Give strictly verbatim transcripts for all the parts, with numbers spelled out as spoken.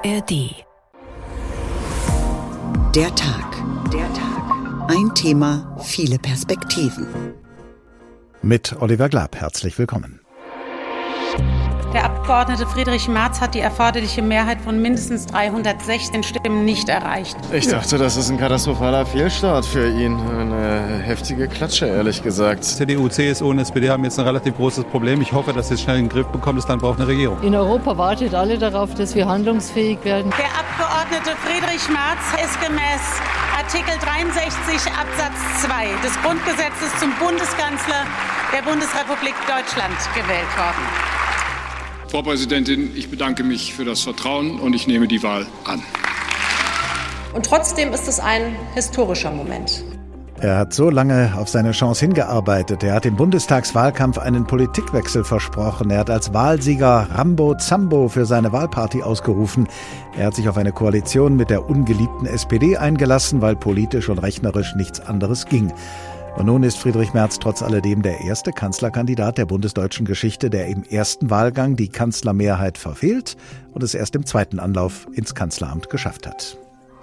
R D. Der Tag. Der Tag. Ein Thema, viele Perspektiven. Mit Oliver Glab, herzlich willkommen. Der Abgeordnete Friedrich Merz hat die erforderliche Mehrheit von mindestens dreihundertsechzehn Stimmen nicht erreicht. Ich dachte, das ist ein katastrophaler Fehlstart für ihn. Eine heftige Klatsche, ehrlich gesagt. C D U, C S U und S P D haben jetzt ein relativ großes Problem. Ich hoffe, dass sie es schnell in den Griff bekommen. Das Land braucht eine Regierung. In Europa wartet alle darauf, dass wir handlungsfähig werden. Der Abgeordnete Friedrich Merz ist gemäß Artikel dreiundsechzig Absatz zwei des Grundgesetzes zum Bundeskanzler der Bundesrepublik Deutschland gewählt worden. Frau Präsidentin, ich bedanke mich für das Vertrauen und ich nehme die Wahl an. Und trotzdem ist es ein historischer Moment. Er hat so lange auf seine Chance hingearbeitet. Er hat im Bundestagswahlkampf einen Politikwechsel versprochen. Er hat als Wahlsieger Rambo Zambo für seine Wahlparty ausgerufen. Er hat sich auf eine Koalition mit der ungeliebten S P D eingelassen, weil politisch und rechnerisch nichts anderes ging. Und nun ist Friedrich Merz trotz alledem der erste Kanzlerkandidat der bundesdeutschen Geschichte, der im ersten Wahlgang die Kanzlermehrheit verfehlt und es erst im zweiten Anlauf ins Kanzleramt geschafft hat.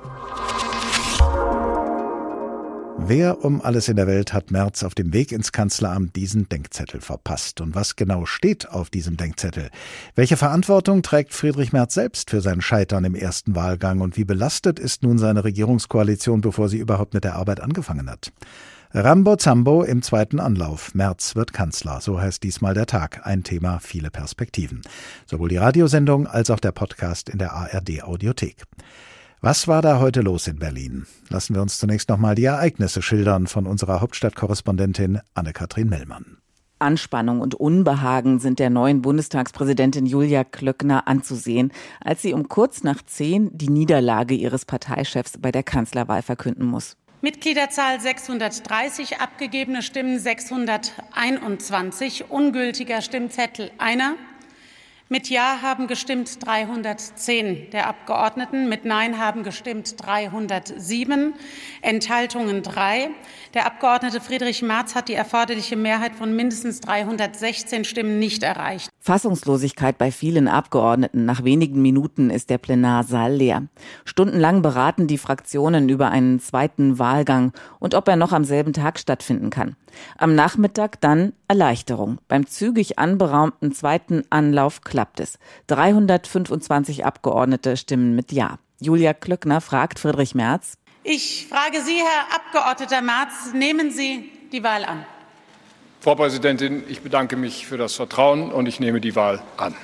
Wer um alles in der Welt hat Merz auf dem Weg ins Kanzleramt diesen Denkzettel verpasst? Und was genau steht auf diesem Denkzettel? Welche Verantwortung trägt Friedrich Merz selbst für sein Scheitern im ersten Wahlgang? Und wie belastet ist nun seine Regierungskoalition, bevor sie überhaupt mit der Arbeit angefangen hat? Rambo Zambo im zweiten Anlauf. Merz wird Kanzler. So heißt diesmal der Tag. Ein Thema, viele Perspektiven. Sowohl die Radiosendung als auch der Podcast in der A R D-Audiothek. Was war da heute los in Berlin? Lassen wir uns zunächst nochmal die Ereignisse schildern von unserer Hauptstadtkorrespondentin Anne-Kathrin Mellmann. Anspannung und Unbehagen sind der neuen Bundestagspräsidentin Julia Klöckner anzusehen, als sie um kurz nach zehn die Niederlage ihres Parteichefs bei der Kanzlerwahl verkünden muss. Mitgliederzahl sechshundertdreißig, abgegebene Stimmen sechshunderteinundzwanzig, ungültiger Stimmzettel einer. Mit Ja haben gestimmt dreihundertzehn der Abgeordneten, mit Nein haben gestimmt dreihundertsieben, Enthaltungen drei. Der Abgeordnete Friedrich Merz hat die erforderliche Mehrheit von mindestens dreihundertsechzehn Stimmen nicht erreicht. Fassungslosigkeit bei vielen Abgeordneten. Nach wenigen Minuten ist der Plenarsaal leer. Stundenlang beraten die Fraktionen über einen zweiten Wahlgang und ob er noch am selben Tag stattfinden kann. Am Nachmittag dann Erleichterung. Beim zügig anberaumten zweiten Anlauf klappt es. dreihundertfünfundzwanzig Abgeordnete stimmen mit Ja. Julia Klöckner fragt Friedrich Merz: Ich frage Sie, Herr Abgeordneter Merz, nehmen Sie die Wahl an? Frau Präsidentin, ich bedanke mich für das Vertrauen und ich nehme die Wahl an.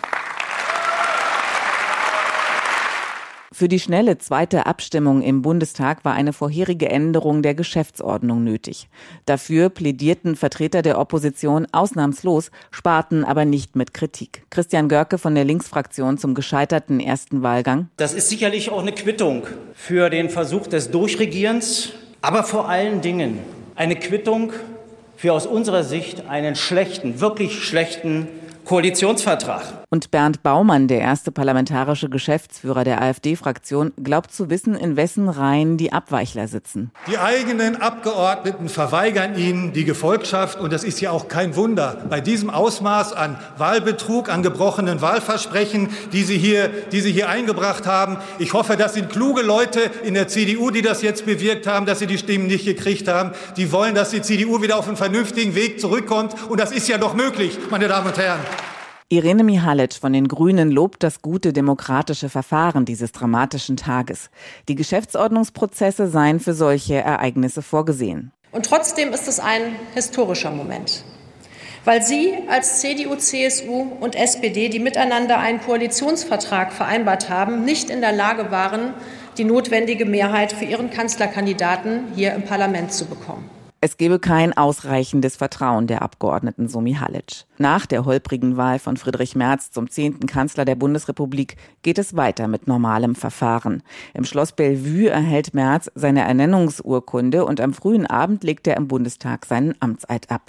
Für die schnelle zweite Abstimmung im Bundestag war eine vorherige Änderung der Geschäftsordnung nötig. Dafür plädierten Vertreter der Opposition ausnahmslos, sparten aber nicht mit Kritik. Christian Görke von der Linksfraktion zum gescheiterten ersten Wahlgang. Das ist sicherlich auch eine Quittung für den Versuch des Durchregierens, aber vor allen Dingen eine Quittung für aus unserer Sicht einen schlechten, wirklich schlechten Koalitionsvertrag. Und Bernd Baumann, der erste parlamentarische Geschäftsführer der AfD-Fraktion, glaubt zu wissen, in wessen Reihen die Abweichler sitzen. Die eigenen Abgeordneten verweigern ihnen die Gefolgschaft. Und das ist ja auch kein Wunder. Bei diesem Ausmaß an Wahlbetrug, an gebrochenen Wahlversprechen, die Sie hier, die Sie hier eingebracht haben. Ich hoffe, das sind kluge Leute in der C D U, die das jetzt bewirkt haben, dass sie die Stimmen nicht gekriegt haben. Die wollen, dass die C D U wieder auf einen vernünftigen Weg zurückkommt. Und das ist ja doch möglich, meine Damen und Herren. Irene Mihalic von den Grünen lobt das gute demokratische Verfahren dieses dramatischen Tages. Die Geschäftsordnungsprozesse seien für solche Ereignisse vorgesehen. Und trotzdem ist es ein historischer Moment. Weil Sie als C D U, C S U und S P D, die miteinander einen Koalitionsvertrag vereinbart haben, nicht in der Lage waren, die notwendige Mehrheit für Ihren Kanzlerkandidaten hier im Parlament zu bekommen. Es gebe kein ausreichendes Vertrauen der Abgeordneten, so Mihalic. Nach der holprigen Wahl von Friedrich Merz zum zehnten Kanzler der Bundesrepublik geht es weiter mit normalem Verfahren. Im Schloss Bellevue erhält Merz seine Ernennungsurkunde und am frühen Abend legt er im Bundestag seinen Amtseid ab.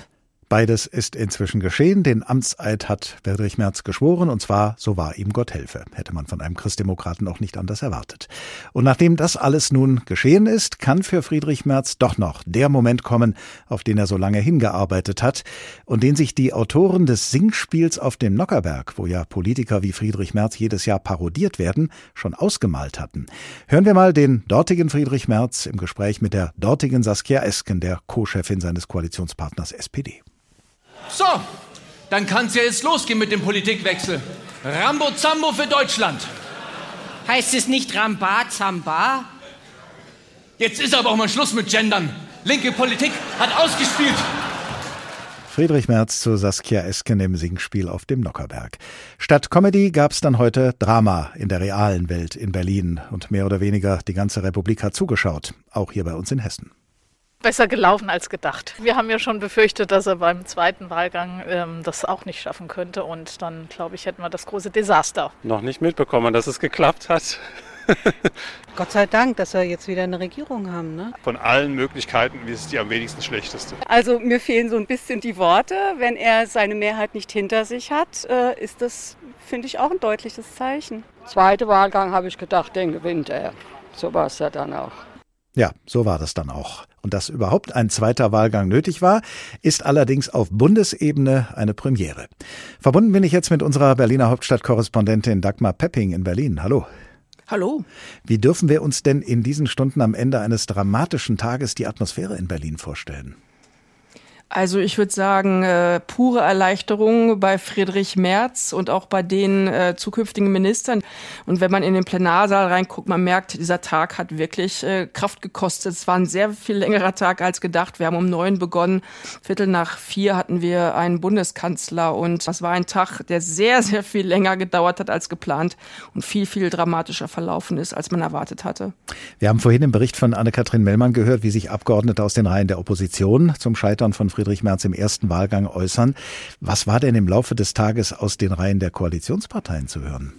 Beides ist inzwischen geschehen. Den Amtseid hat Friedrich Merz geschworen und zwar, so wahr ihm Gott helfe. Hätte man von einem Christdemokraten auch nicht anders erwartet. Und nachdem das alles nun geschehen ist, kann für Friedrich Merz doch noch der Moment kommen, auf den er so lange hingearbeitet hat und den sich die Autoren des Singspiels auf dem Nockherberg, wo ja Politiker wie Friedrich Merz jedes Jahr parodiert werden, schon ausgemalt hatten. Hören wir mal den dortigen Friedrich Merz im Gespräch mit der dortigen Saskia Esken, der Co-Chefin seines Koalitionspartners S P D. So, dann kann's ja jetzt losgehen mit dem Politikwechsel. Rambo Zambo für Deutschland. Heißt es nicht Ramba-Zamba? Jetzt ist aber auch mal Schluss mit Gendern. Linke Politik hat ausgespielt. Friedrich Merz zu Saskia Esken im Singspiel auf dem Nockherberg. Statt Comedy gab's dann heute Drama in der realen Welt in Berlin. Und mehr oder weniger die ganze Republik hat zugeschaut, auch hier bei uns in Hessen. Besser gelaufen als gedacht. Wir haben ja schon befürchtet, dass er beim zweiten Wahlgang ähm, das auch nicht schaffen könnte. Und dann, glaube ich, hätten wir das große Desaster. Noch nicht mitbekommen, dass es geklappt hat. Gott sei Dank, dass wir jetzt wieder eine Regierung haben, ne? Von allen Möglichkeiten ist es die am wenigsten schlechteste. Also mir fehlen so ein bisschen die Worte. Wenn er seine Mehrheit nicht hinter sich hat, äh, ist das, finde ich, auch ein deutliches Zeichen. Zweiter Wahlgang habe ich gedacht, den gewinnt er. So war es ja dann auch. Ja, so war das dann auch. Und dass überhaupt ein zweiter Wahlgang nötig war, ist allerdings auf Bundesebene eine Premiere. Verbunden bin ich jetzt mit unserer Berliner Hauptstadtkorrespondentin Dagmar Pepping in Berlin. Hallo. Hallo. Wie dürfen wir uns denn in diesen Stunden am Ende eines dramatischen Tages die Atmosphäre in Berlin vorstellen? Also ich würde sagen, äh, pure Erleichterung bei Friedrich Merz und auch bei den äh, zukünftigen Ministern. Und wenn man in den Plenarsaal reinguckt, man merkt, dieser Tag hat wirklich äh, Kraft gekostet. Es war ein sehr viel längerer Tag als gedacht. Wir haben um neun begonnen. Viertel nach vier hatten wir einen Bundeskanzler. Und das war ein Tag, der sehr, sehr viel länger gedauert hat als geplant und viel, viel dramatischer verlaufen ist, als man erwartet hatte. Wir haben vorhin im Bericht von Anne-Kathrin Mellmann gehört, wie sich Abgeordnete aus den Reihen der Opposition zum Scheitern von Friedrich Friedrich Merz im ersten Wahlgang äußern. Was war denn im Laufe des Tages aus den Reihen der Koalitionsparteien zu hören?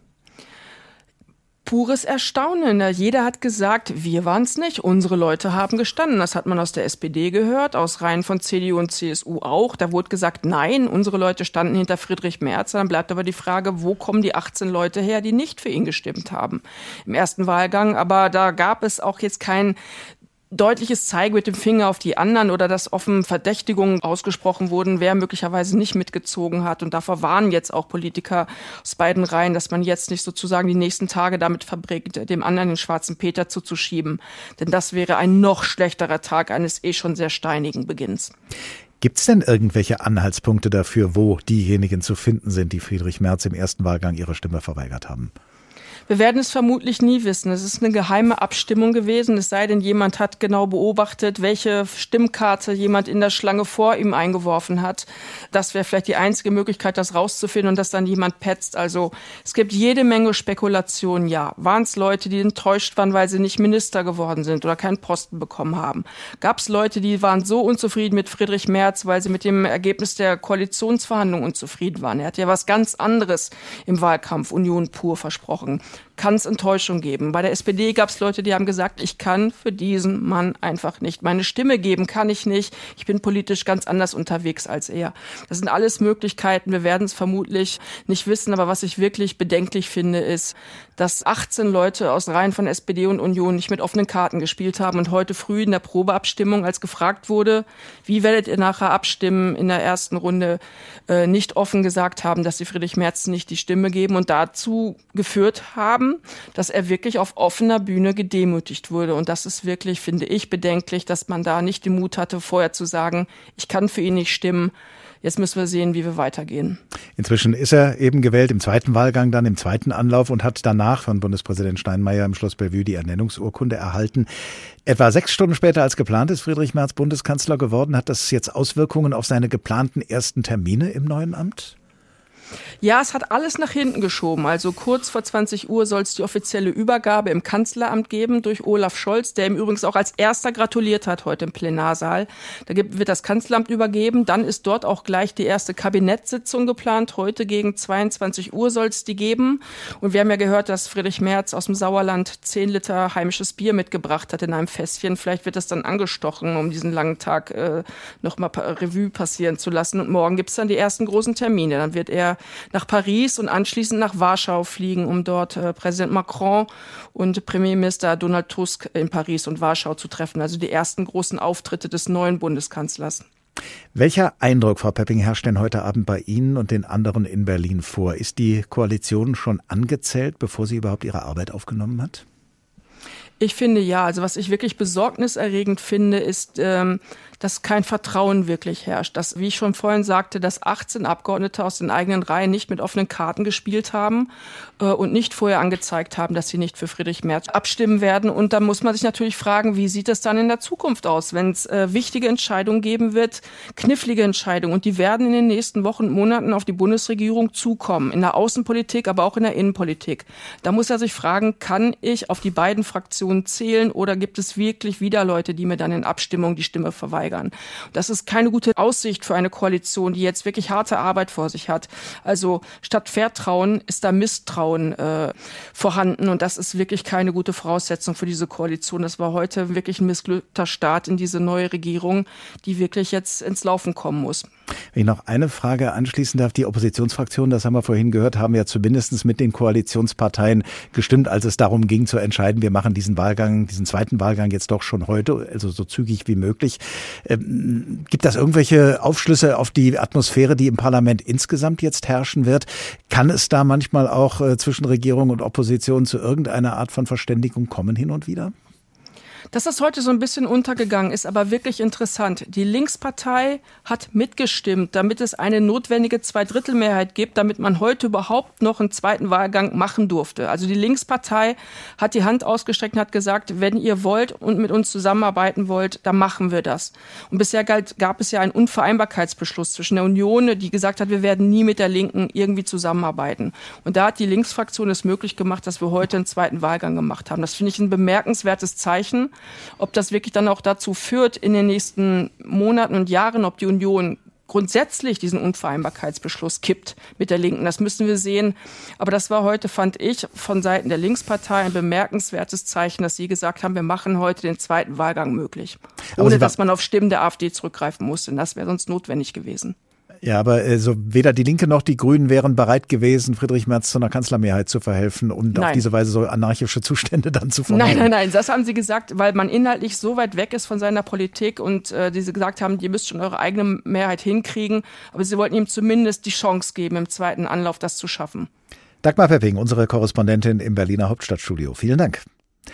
Pures Erstaunen. Jeder hat gesagt, wir waren es nicht, unsere Leute haben gestanden. Das hat man aus der S P D gehört, aus Reihen von C D U und C S U auch. Da wurde gesagt, nein, unsere Leute standen hinter Friedrich Merz. Dann bleibt aber die Frage, wo kommen die achtzehn Leute her, die nicht für ihn gestimmt haben im ersten Wahlgang. Aber da gab es auch jetzt kein deutliches Zeigen mit dem Finger auf die anderen oder dass offen Verdächtigungen ausgesprochen wurden, wer möglicherweise nicht mitgezogen hat. Und davor warnen jetzt auch Politiker aus beiden Reihen, dass man jetzt nicht sozusagen die nächsten Tage damit verbringt, dem anderen den schwarzen Peter zuzuschieben. Denn das wäre ein noch schlechterer Tag eines eh schon sehr steinigen Beginns. Gibt es denn irgendwelche Anhaltspunkte dafür, wo diejenigen zu finden sind, die Friedrich Merz im ersten Wahlgang ihre Stimme verweigert haben? Wir werden es vermutlich nie wissen. Es ist eine geheime Abstimmung gewesen, es sei denn, jemand hat genau beobachtet, welche Stimmkarte jemand in der Schlange vor ihm eingeworfen hat. Das wäre vielleicht die einzige Möglichkeit, das rauszufinden und dass dann jemand petzt. Also es gibt jede Menge Spekulationen, ja. Waren es Leute, die enttäuscht waren, weil sie nicht Minister geworden sind oder keinen Posten bekommen haben? Gab es Leute, die waren so unzufrieden mit Friedrich Merz, weil sie mit dem Ergebnis der Koalitionsverhandlungen unzufrieden waren? Er hat ja was ganz anderes im Wahlkampf Union pur versprochen. Kann es Enttäuschung geben. Bei der S P D gab es Leute, die haben gesagt, ich kann für diesen Mann einfach nicht meine Stimme geben, kann ich nicht. Ich bin politisch ganz anders unterwegs als er. Das sind alles Möglichkeiten. Wir werden es vermutlich nicht wissen. Aber was ich wirklich bedenklich finde, ist, dass achtzehn Leute aus Reihen von S P D und Union nicht mit offenen Karten gespielt haben und heute früh in der Probeabstimmung, als gefragt wurde, wie werdet ihr nachher abstimmen, in der ersten Runde äh, nicht offen gesagt haben, dass sie Friedrich Merz nicht die Stimme geben und dazu geführt haben, dass er wirklich auf offener Bühne gedemütigt wurde. Und das ist wirklich, finde ich, bedenklich, dass man da nicht den Mut hatte, vorher zu sagen, ich kann für ihn nicht stimmen. Jetzt müssen wir sehen, wie wir weitergehen. Inzwischen ist er eben gewählt im zweiten Wahlgang, dann im zweiten Anlauf und hat danach von Bundespräsident Steinmeier im Schloss Bellevue die Ernennungsurkunde erhalten. Etwa sechs Stunden später als geplant ist Friedrich Merz Bundeskanzler geworden. Hat das jetzt Auswirkungen auf seine geplanten ersten Termine im neuen Amt? Ja, es hat alles nach hinten geschoben. Also kurz vor zwanzig Uhr soll es die offizielle Übergabe im Kanzleramt geben durch Olaf Scholz, der ihm übrigens auch als erster gratuliert hat heute im Plenarsaal. Da wird das Kanzleramt übergeben. Dann ist dort auch gleich die erste Kabinettssitzung geplant. Heute gegen zweiundzwanzig Uhr soll es die geben. Und wir haben ja gehört, dass Friedrich Merz aus dem Sauerland zehn Liter heimisches Bier mitgebracht hat in einem Fässchen. Vielleicht wird das dann angestochen, um diesen langen Tag äh, nochmal Revue passieren zu lassen. Und morgen gibt es dann die ersten großen Termine. Dann wird er nach Paris und anschließend nach Warschau fliegen, um dort äh, Präsident Macron und Premierminister Donald Tusk in Paris und Warschau zu treffen. Also die ersten großen Auftritte des neuen Bundeskanzlers. Welcher Eindruck, Frau Pepping, herrscht denn heute Abend bei Ihnen und den anderen in Berlin vor? Ist die Koalition schon angezählt, bevor sie überhaupt ihre Arbeit aufgenommen hat? Ich finde ja, also was ich wirklich besorgniserregend finde, ist, ähm, dass kein Vertrauen wirklich herrscht. Dass, wie ich schon vorhin sagte, dass achtzehn Abgeordnete aus den eigenen Reihen nicht mit offenen Karten gespielt haben äh, und nicht vorher angezeigt haben, dass sie nicht für Friedrich Merz abstimmen werden. Und da muss man sich natürlich fragen, wie sieht es dann in der Zukunft aus, wenn es äh, wichtige Entscheidungen geben wird, knifflige Entscheidungen. Und die werden in den nächsten Wochen und Monaten auf die Bundesregierung zukommen, in der Außenpolitik, aber auch in der Innenpolitik. Da muss er sich fragen, kann ich auf die beiden Fraktionen zählen oder gibt es wirklich wieder Leute, die mir dann in Abstimmung die Stimme verweigern? Das ist keine gute Aussicht für eine Koalition, die jetzt wirklich harte Arbeit vor sich hat. Also statt Vertrauen ist da Misstrauen äh, vorhanden und das ist wirklich keine gute Voraussetzung für diese Koalition. Das war heute wirklich ein missglückter Start in diese neue Regierung, die wirklich jetzt ins Laufen kommen muss. Wenn ich noch eine Frage anschließen darf, die Oppositionsfraktionen, das haben wir vorhin gehört, haben ja zumindest mit den Koalitionsparteien gestimmt, als es darum ging zu entscheiden, wir machen diesen Wahlgang, diesen zweiten Wahlgang jetzt doch schon heute, also so zügig wie möglich. Ähm, gibt das irgendwelche Aufschlüsse auf die Atmosphäre, die im Parlament insgesamt jetzt herrschen wird? Kann es da manchmal auch äh, zwischen Regierung und Opposition zu irgendeiner Art von Verständigung kommen hin und wieder? Dass das heute so ein bisschen untergegangen ist, aber wirklich interessant. Die Linkspartei hat mitgestimmt, damit es eine notwendige Zweidrittelmehrheit gibt, damit man heute überhaupt noch einen zweiten Wahlgang machen durfte. Also die Linkspartei hat die Hand ausgestreckt und hat gesagt, wenn ihr wollt und mit uns zusammenarbeiten wollt, dann machen wir das. Und bisher galt, gab es ja einen Unvereinbarkeitsbeschluss zwischen der Union, die gesagt hat, wir werden nie mit der Linken irgendwie zusammenarbeiten. Und da hat die Linksfraktion es möglich gemacht, dass wir heute einen zweiten Wahlgang gemacht haben. Das finde ich ein bemerkenswertes Zeichen. Ob das wirklich dann auch dazu führt in den nächsten Monaten und Jahren, ob die Union grundsätzlich diesen Unvereinbarkeitsbeschluss kippt mit der Linken, das müssen wir sehen. Aber das war heute, fand ich, von Seiten der Linkspartei ein bemerkenswertes Zeichen, dass sie gesagt haben, wir machen heute den zweiten Wahlgang möglich. Ohne dass man auf Stimmen der AfD zurückgreifen musste. Das wäre sonst notwendig gewesen. Ja, aber äh, so weder die Linke noch die Grünen wären bereit gewesen, Friedrich Merz zu einer Kanzlermehrheit zu verhelfen und nein. auf diese Weise so anarchische Zustände dann zu vermeiden. Nein, nein, nein, das haben sie gesagt, weil man inhaltlich so weit weg ist von seiner Politik und äh, die sie gesagt haben, ihr müsst schon eure eigene Mehrheit hinkriegen, aber sie wollten ihm zumindest die Chance geben, im zweiten Anlauf das zu schaffen. Dagmar Pepping, unsere Korrespondentin im Berliner Hauptstadtstudio. Vielen Dank.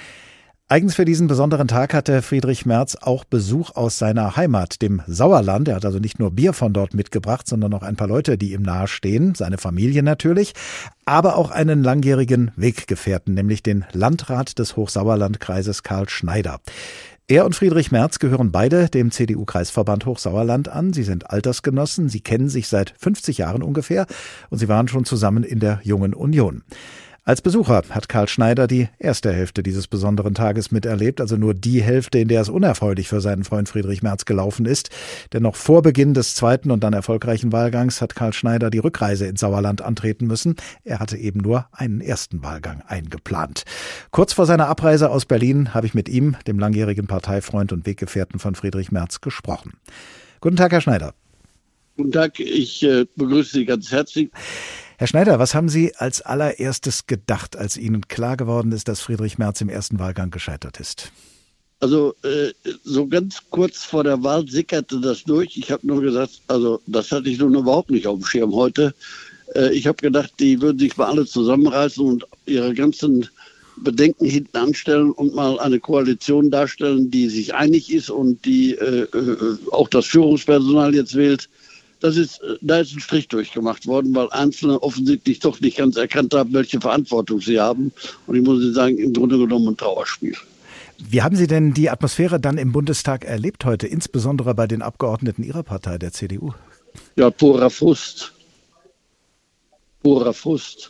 Eigens für diesen besonderen Tag hatte Friedrich Merz auch Besuch aus seiner Heimat, dem Sauerland. Er hat also nicht nur Bier von dort mitgebracht, sondern auch ein paar Leute, die ihm nahestehen, seine Familie natürlich, aber auch einen langjährigen Weggefährten, nämlich den Landrat des Hochsauerlandkreises Karl Schneider. Er und Friedrich Merz gehören beide dem C D U-Kreisverband Hochsauerland an. Sie sind Altersgenossen, sie kennen sich seit fünfzig Jahren ungefähr und sie waren schon zusammen in der Jungen Union. Als Besucher hat Karl Schneider die erste Hälfte dieses besonderen Tages miterlebt, also nur die Hälfte, in der es unerfreulich für seinen Freund Friedrich Merz gelaufen ist. Denn noch vor Beginn des zweiten und dann erfolgreichen Wahlgangs hat Karl Schneider die Rückreise ins Sauerland antreten müssen. Er hatte eben nur einen ersten Wahlgang eingeplant. Kurz vor seiner Abreise aus Berlin habe ich mit ihm, dem langjährigen Parteifreund und Weggefährten von Friedrich Merz, gesprochen. Guten Tag, Herr Schneider. Guten Tag, ich äh, begrüße Sie ganz herzlich. Herr Schneider, was haben Sie als allererstes gedacht, als Ihnen klar geworden ist, dass Friedrich Merz im ersten Wahlgang gescheitert ist? Also äh, so ganz kurz vor der Wahl sickerte das durch. Ich habe nur gesagt, also das hatte ich nun überhaupt nicht auf dem Schirm heute. Äh, ich habe gedacht, die würden sich mal alle zusammenreißen und ihre ganzen Bedenken hinten anstellen und mal eine Koalition darstellen, die sich einig ist und die äh, äh, auch das Führungspersonal jetzt wählt. Das ist, da ist ein Strich durchgemacht worden, weil Einzelne offensichtlich doch nicht ganz erkannt haben, welche Verantwortung sie haben. Und ich muss Ihnen sagen, im Grunde genommen ein Trauerspiel. Wie haben Sie denn die Atmosphäre dann im Bundestag erlebt heute, insbesondere bei den Abgeordneten Ihrer Partei, der C D U? Ja, purer Frust. purer Frust.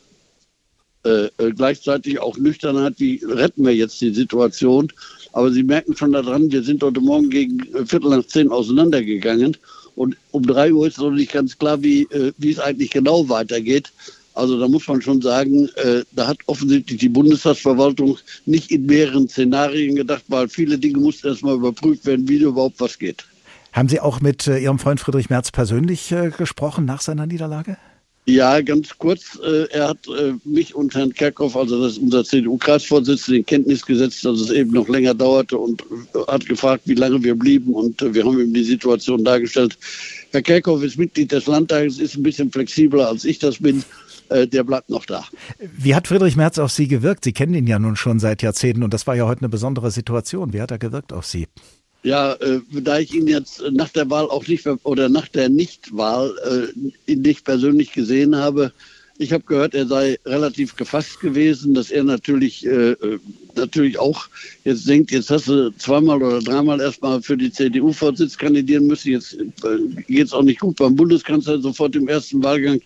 Äh, äh, gleichzeitig auch Nüchternheit, wie retten wir jetzt die Situation. Aber Sie merken schon daran, wir sind heute Morgen gegen äh, Viertel nach zehn auseinandergegangen. Und um drei Uhr ist noch nicht ganz klar, wie, äh, wie es eigentlich genau weitergeht. Also da muss man schon sagen, äh, da hat offensichtlich die Bundestagsverwaltung nicht in mehreren Szenarien gedacht, weil viele Dinge mussten erstmal überprüft werden, wie überhaupt was geht. Haben Sie auch mit äh, Ihrem Freund Friedrich Merz persönlich äh, gesprochen nach seiner Niederlage? Ja, ganz kurz. Äh, er hat äh, mich und Herrn Kerkhoff, also das ist unser C D U-Kreisvorsitzender, in Kenntnis gesetzt, dass es eben noch länger dauerte und äh, hat gefragt, wie lange wir blieben. Und äh, wir haben ihm die Situation dargestellt. Herr Kerkhoff ist Mitglied des Landtages, ist ein bisschen flexibler, als ich das bin. Äh, der bleibt noch da. Wie hat Friedrich Merz auf Sie gewirkt? Sie kennen ihn ja nun schon seit Jahrzehnten und das war ja heute eine besondere Situation. Wie hat er gewirkt auf Sie? Ja, äh, da ich ihn jetzt nach der Wahl auch nicht oder nach der Nichtwahl äh, ihn nicht persönlich gesehen habe, ich habe gehört, er sei relativ gefasst gewesen, dass er natürlich äh, natürlich auch jetzt denkt, jetzt hast du zweimal oder dreimal erstmal für die C D U-Vorsitz kandidieren müssen, jetzt äh, geht es auch nicht gut beim Bundeskanzler sofort im ersten Wahlgang.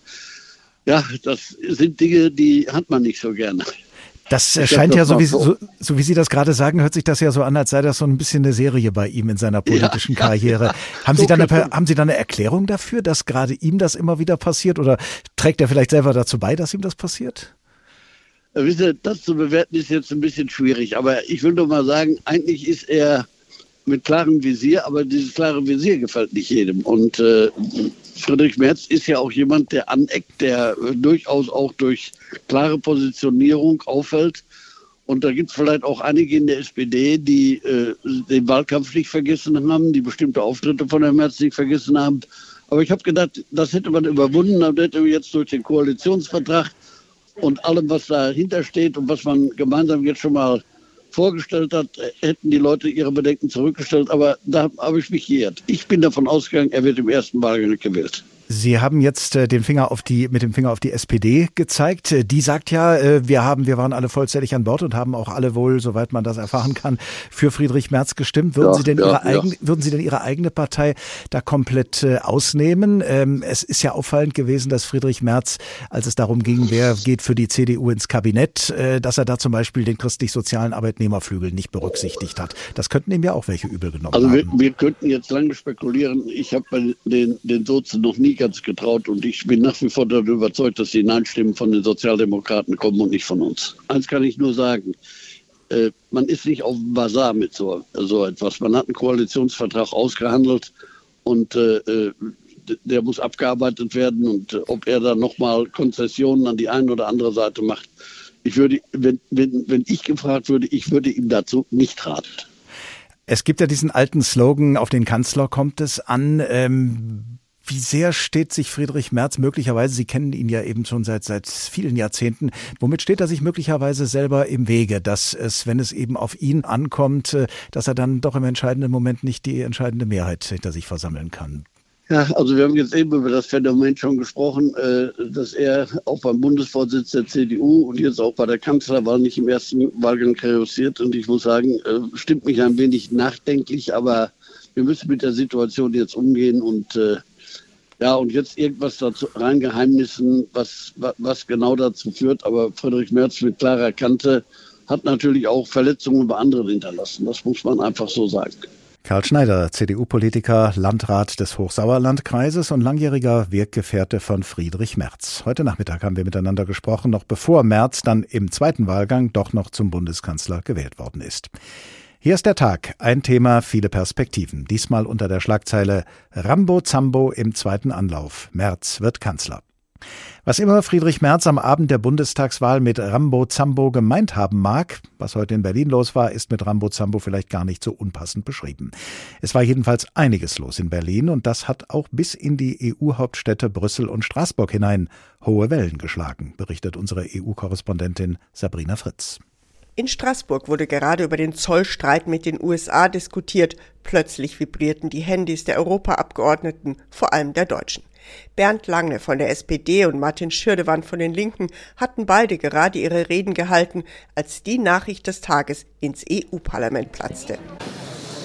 Ja, das sind Dinge, die hat man nicht so gerne. Das scheint ja, so wie, so, so wie Sie das gerade sagen, hört sich das ja so an, als sei das so ein bisschen eine Serie bei ihm in seiner politischen ja, Karriere. Ja. Haben Sie, so dann eine, haben Sie dann eine Erklärung dafür, dass gerade ihm das immer wieder passiert? Oder trägt er vielleicht selber dazu bei, dass ihm das passiert? Wissen Sie, das zu bewerten ist jetzt ein bisschen schwierig. Aber ich will doch mal sagen, eigentlich ist er mit klarem Visier, aber dieses klare Visier gefällt nicht jedem. Und äh, Friedrich Merz ist ja auch jemand, der aneckt, der äh, durchaus auch durch klare Positionierung auffällt. Und da gibt es vielleicht auch einige in der S P D, die äh, den Wahlkampf nicht vergessen haben, die bestimmte Auftritte von Herrn Merz nicht vergessen haben. Aber ich habe gedacht, das hätte man überwunden, dann hätte man jetzt durch den Koalitionsvertrag und allem, was dahinter steht und was man gemeinsam jetzt schon mal vorgestellt hat, hätten die Leute ihre Bedenken zurückgestellt. Aber da habe ich mich geirrt. Ich bin davon ausgegangen, er wird im ersten Wahlgang gewählt. Sie haben jetzt äh, den Finger auf die, mit dem Finger auf die S P D gezeigt. Die sagt ja, äh, wir haben, wir waren alle vollzählig an Bord und haben auch alle wohl, soweit man das erfahren kann, für Friedrich Merz gestimmt. Würden ja, Sie denn ja, Ihre ja. eigene, würden Sie denn Ihre eigene Partei da komplett äh, ausnehmen? Ähm, es ist ja auffallend gewesen, dass Friedrich Merz, als es darum ging, wer geht für die C D U ins Kabinett, äh, dass er da zum Beispiel den christlich-sozialen Arbeitnehmerflügel nicht berücksichtigt hat. Das könnten ihm ja auch welche übel genommen also haben. Also wir, wir könnten jetzt lange spekulieren. Ich habe bei den, den Sozen noch nie ganz getraut und ich bin nach wie vor davon überzeugt, dass die Nein-Stimmen von den Sozialdemokraten kommen und nicht von uns. Eins kann ich nur sagen, äh, man ist nicht auf dem Basar mit so, so etwas. Man hat einen Koalitionsvertrag ausgehandelt und äh, der muss abgearbeitet werden und äh, ob er dann nochmal Konzessionen an die eine oder andere Seite macht. Ich würde, wenn, wenn, wenn ich gefragt würde, ich würde ihm dazu nicht raten. Es gibt ja diesen alten Slogan, auf den Kanzler kommt es an. Ähm, wie sehr steht sich Friedrich Merz möglicherweise, Sie kennen ihn ja eben schon seit seit vielen Jahrzehnten, womit steht er sich möglicherweise selber im Wege, dass es, wenn es eben auf ihn ankommt, dass er dann doch im entscheidenden Moment nicht die entscheidende Mehrheit hinter sich versammeln kann? Ja, also wir haben jetzt eben über das Phänomen schon gesprochen, dass er auch beim Bundesvorsitz der C D U und jetzt auch bei der Kanzlerwahl nicht im ersten Wahlgang reüssiert. Und ich muss sagen, stimmt mich ein wenig nachdenklich, aber wir müssen mit der Situation jetzt umgehen und ja, und jetzt irgendwas dazu reingeheimnissen, was, was genau dazu führt. Aber Friedrich Merz mit klarer Kante hat natürlich auch Verletzungen bei anderen hinterlassen. Das muss man einfach so sagen. Karl Schneider, C D U-Politiker, Landrat des Hochsauerlandkreises und langjähriger Weggefährte von Friedrich Merz. Heute Nachmittag haben wir miteinander gesprochen, noch bevor Merz dann im zweiten Wahlgang doch noch zum Bundeskanzler gewählt worden ist. Hier ist der Tag, ein Thema, viele Perspektiven. Diesmal unter der Schlagzeile Rambo-Zambo im zweiten Anlauf. Merz wird Kanzler. Was immer Friedrich Merz am Abend der Bundestagswahl mit Rambo-Zambo gemeint haben mag, was heute in Berlin los war, ist mit Rambo-Zambo vielleicht gar nicht so unpassend beschrieben. Es war jedenfalls einiges los in Berlin und das hat auch bis in die E U-Hauptstädte Brüssel und Straßburg hinein hohe Wellen geschlagen, berichtet unsere E U-Korrespondentin Sabrina Fritz. In Straßburg wurde gerade über den Zollstreit mit den U S A diskutiert. Plötzlich vibrierten die Handys der Europaabgeordneten, vor allem der Deutschen. Bernd Lange von der S P D und Martin Schirdewan von den Linken hatten beide gerade ihre Reden gehalten, als die Nachricht des Tages ins E U-Parlament platzte.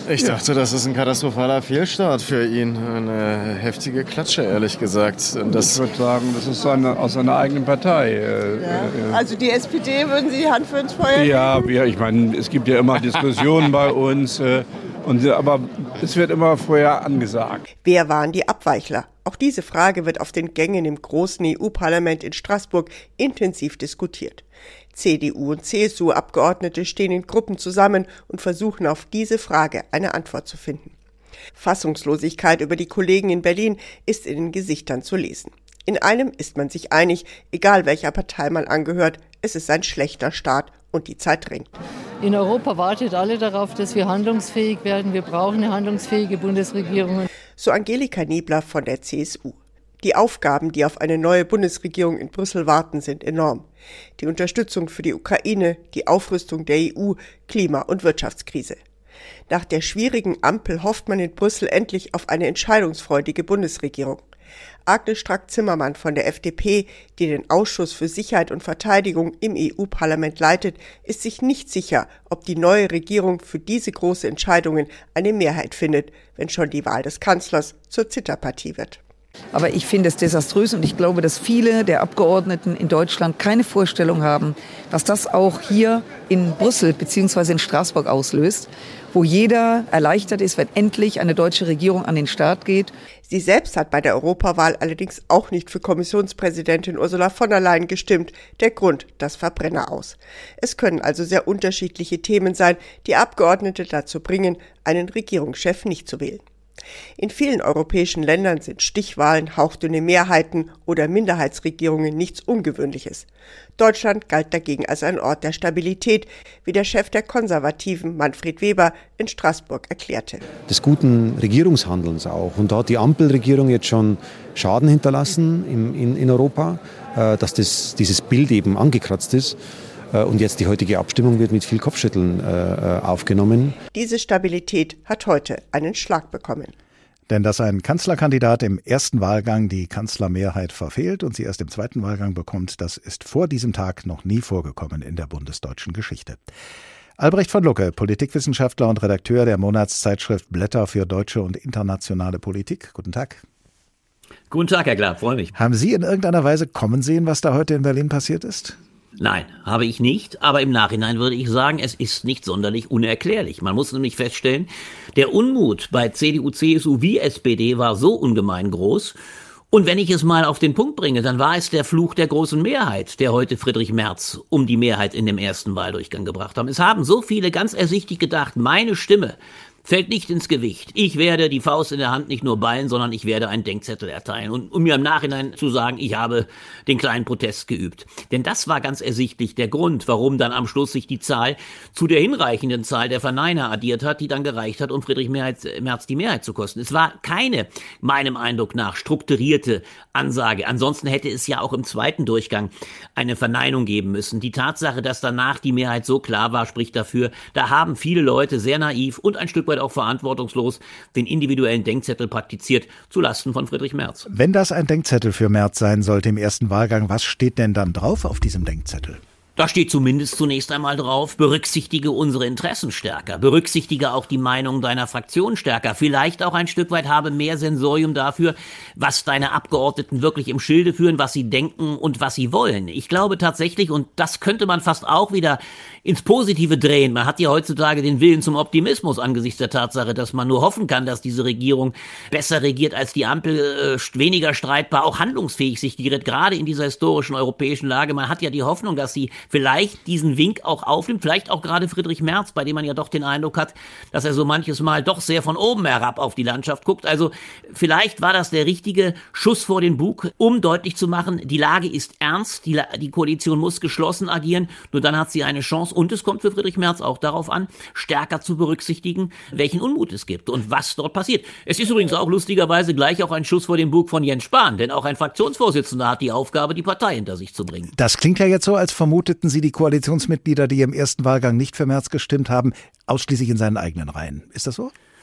Ich dachte, das ist ein katastrophaler Fehlstart für ihn. Eine heftige Klatsche, ehrlich gesagt. Und das ich würde sagen, das ist seine, aus seiner eigenen Partei. Ja. Also die S P D, würden Sie Hand für ins Feuer legen? Ja, wir, ich meine, es gibt ja immer Diskussionen bei uns. Und, aber es wird immer vorher angesagt. Wer waren die Abweichler? Auch diese Frage wird auf den Gängen im großen E U-Parlament in Straßburg intensiv diskutiert. C D U und C S U-Abgeordnete stehen in Gruppen zusammen und versuchen auf diese Frage eine Antwort zu finden. Fassungslosigkeit über die Kollegen in Berlin ist in den Gesichtern zu lesen. In einem ist man sich einig, egal welcher Partei man angehört, es ist ein schlechter Start und die Zeit drängt. In Europa wartet alle darauf, dass wir handlungsfähig werden. Wir brauchen eine handlungsfähige Bundesregierung. So Angelika Niebler von der C S U. Die Aufgaben, die auf eine neue Bundesregierung in Brüssel warten, sind enorm. Die Unterstützung für die Ukraine, die Aufrüstung der E U, Klima- und Wirtschaftskrise. Nach der schwierigen Ampel hofft man in Brüssel endlich auf eine entscheidungsfreudige Bundesregierung. Agnes Strack-Zimmermann von der F D P, die den Ausschuss für Sicherheit und Verteidigung im E U-Parlament leitet, ist sich nicht sicher, ob die neue Regierung für diese großen Entscheidungen eine Mehrheit findet, wenn schon die Wahl des Kanzlers zur Zitterpartie wird. Aber ich finde es desaströs und ich glaube, dass viele der Abgeordneten in Deutschland keine Vorstellung haben, was das auch hier in Brüssel bzw. in Straßburg auslöst, wo jeder erleichtert ist, wenn endlich eine deutsche Regierung an den Start geht. Sie selbst hat bei der Europawahl allerdings auch nicht für Kommissionspräsidentin Ursula von der Leyen gestimmt. Der Grund, das Verbrenner aus. Es können also sehr unterschiedliche Themen sein, die Abgeordnete dazu bringen, einen Regierungschef nicht zu wählen. In vielen europäischen Ländern sind Stichwahlen, hauchdünne Mehrheiten oder Minderheitsregierungen nichts Ungewöhnliches. Deutschland galt dagegen als ein Ort der Stabilität, wie der Chef der Konservativen Manfred Weber in Straßburg erklärte. Des guten Regierungshandelns auch. Und da hat die Ampelregierung jetzt schon Schaden hinterlassen im, in, in Europa, äh, dass das, dieses Bild eben angekratzt ist. Und jetzt die heutige Abstimmung wird mit viel Kopfschütteln äh, aufgenommen. Diese Stabilität hat heute einen Schlag bekommen. Denn dass ein Kanzlerkandidat im ersten Wahlgang die Kanzlermehrheit verfehlt und sie erst im zweiten Wahlgang bekommt, das ist vor diesem Tag noch nie vorgekommen in der bundesdeutschen Geschichte. Albrecht von Lucke, Politikwissenschaftler und Redakteur der Monatszeitschrift Blätter für deutsche und internationale Politik. Guten Tag. Guten Tag, Herr Glab, freue mich. Haben Sie in irgendeiner Weise kommen sehen, was da heute in Berlin passiert ist? Nein, habe ich nicht, aber im Nachhinein würde ich sagen, es ist nicht sonderlich unerklärlich. Man muss nämlich feststellen, der Unmut bei C D U, C S U wie S P D war so ungemein groß. Und wenn ich es mal auf den Punkt bringe, dann war es der Fluch der großen Mehrheit, der heute Friedrich Merz um die Mehrheit in dem ersten Wahldurchgang gebracht haben. Es haben so viele ganz ersichtlich gedacht, meine Stimme fällt nicht ins Gewicht. Ich werde die Faust in der Hand nicht nur ballen, sondern ich werde einen Denkzettel erteilen. Und um mir im Nachhinein zu sagen, ich habe den kleinen Protest geübt. Denn das war ganz ersichtlich der Grund, warum dann am Schluss sich die Zahl zu der hinreichenden Zahl der Verneiner addiert hat, die dann gereicht hat, um Friedrich Merz die Mehrheit zu kosten. Es war keine, meinem Eindruck nach, strukturierte Ansage. Ansonsten hätte es ja auch im zweiten Durchgang eine Verneinung geben müssen. Die Tatsache, dass danach die Mehrheit so klar war, spricht dafür, da haben viele Leute sehr naiv und ein Stück weit auch verantwortungslos den individuellen Denkzettel praktiziert zulasten von Friedrich Merz. Wenn das ein Denkzettel für Merz sein sollte im ersten Wahlgang, was steht denn dann drauf auf diesem Denkzettel? Da steht zumindest zunächst einmal drauf, berücksichtige unsere Interessen stärker, berücksichtige auch die Meinung deiner Fraktion stärker, vielleicht auch ein Stück weit habe mehr Sensorium dafür, was deine Abgeordneten wirklich im Schilde führen, was sie denken und was sie wollen. Ich glaube tatsächlich, und das könnte man fast auch wieder ins Positive drehen, man hat ja heutzutage den Willen zum Optimismus angesichts der Tatsache, dass man nur hoffen kann, dass diese Regierung besser regiert als die Ampel, äh, weniger streitbar, auch handlungsfähig sich gerät, gerade in dieser historischen europäischen Lage. Man hat ja die Hoffnung, dass sie vielleicht diesen Wink auch aufnimmt, vielleicht auch gerade Friedrich Merz, bei dem man ja doch den Eindruck hat, dass er so manches Mal doch sehr von oben herab auf die Landschaft guckt. Also vielleicht war das der richtige Schuss vor den Bug, um deutlich zu machen, die Lage ist ernst, die, die Koalition muss geschlossen agieren, nur dann hat sie eine Chance. Und es kommt für Friedrich Merz auch darauf an, stärker zu berücksichtigen, welchen Unmut es gibt und was dort passiert. Es ist übrigens auch lustigerweise gleich auch ein Schuss vor den Bug von Jens Spahn, denn auch ein Fraktionsvorsitzender hat die Aufgabe, die Partei hinter sich zu bringen. Das klingt ja jetzt so, als vermuteten Sie die Koalitionsmitglieder, die im ersten Wahlgang nicht für Merz gestimmt haben, ausschließlich in seinen eigenen Reihen. Ist das so?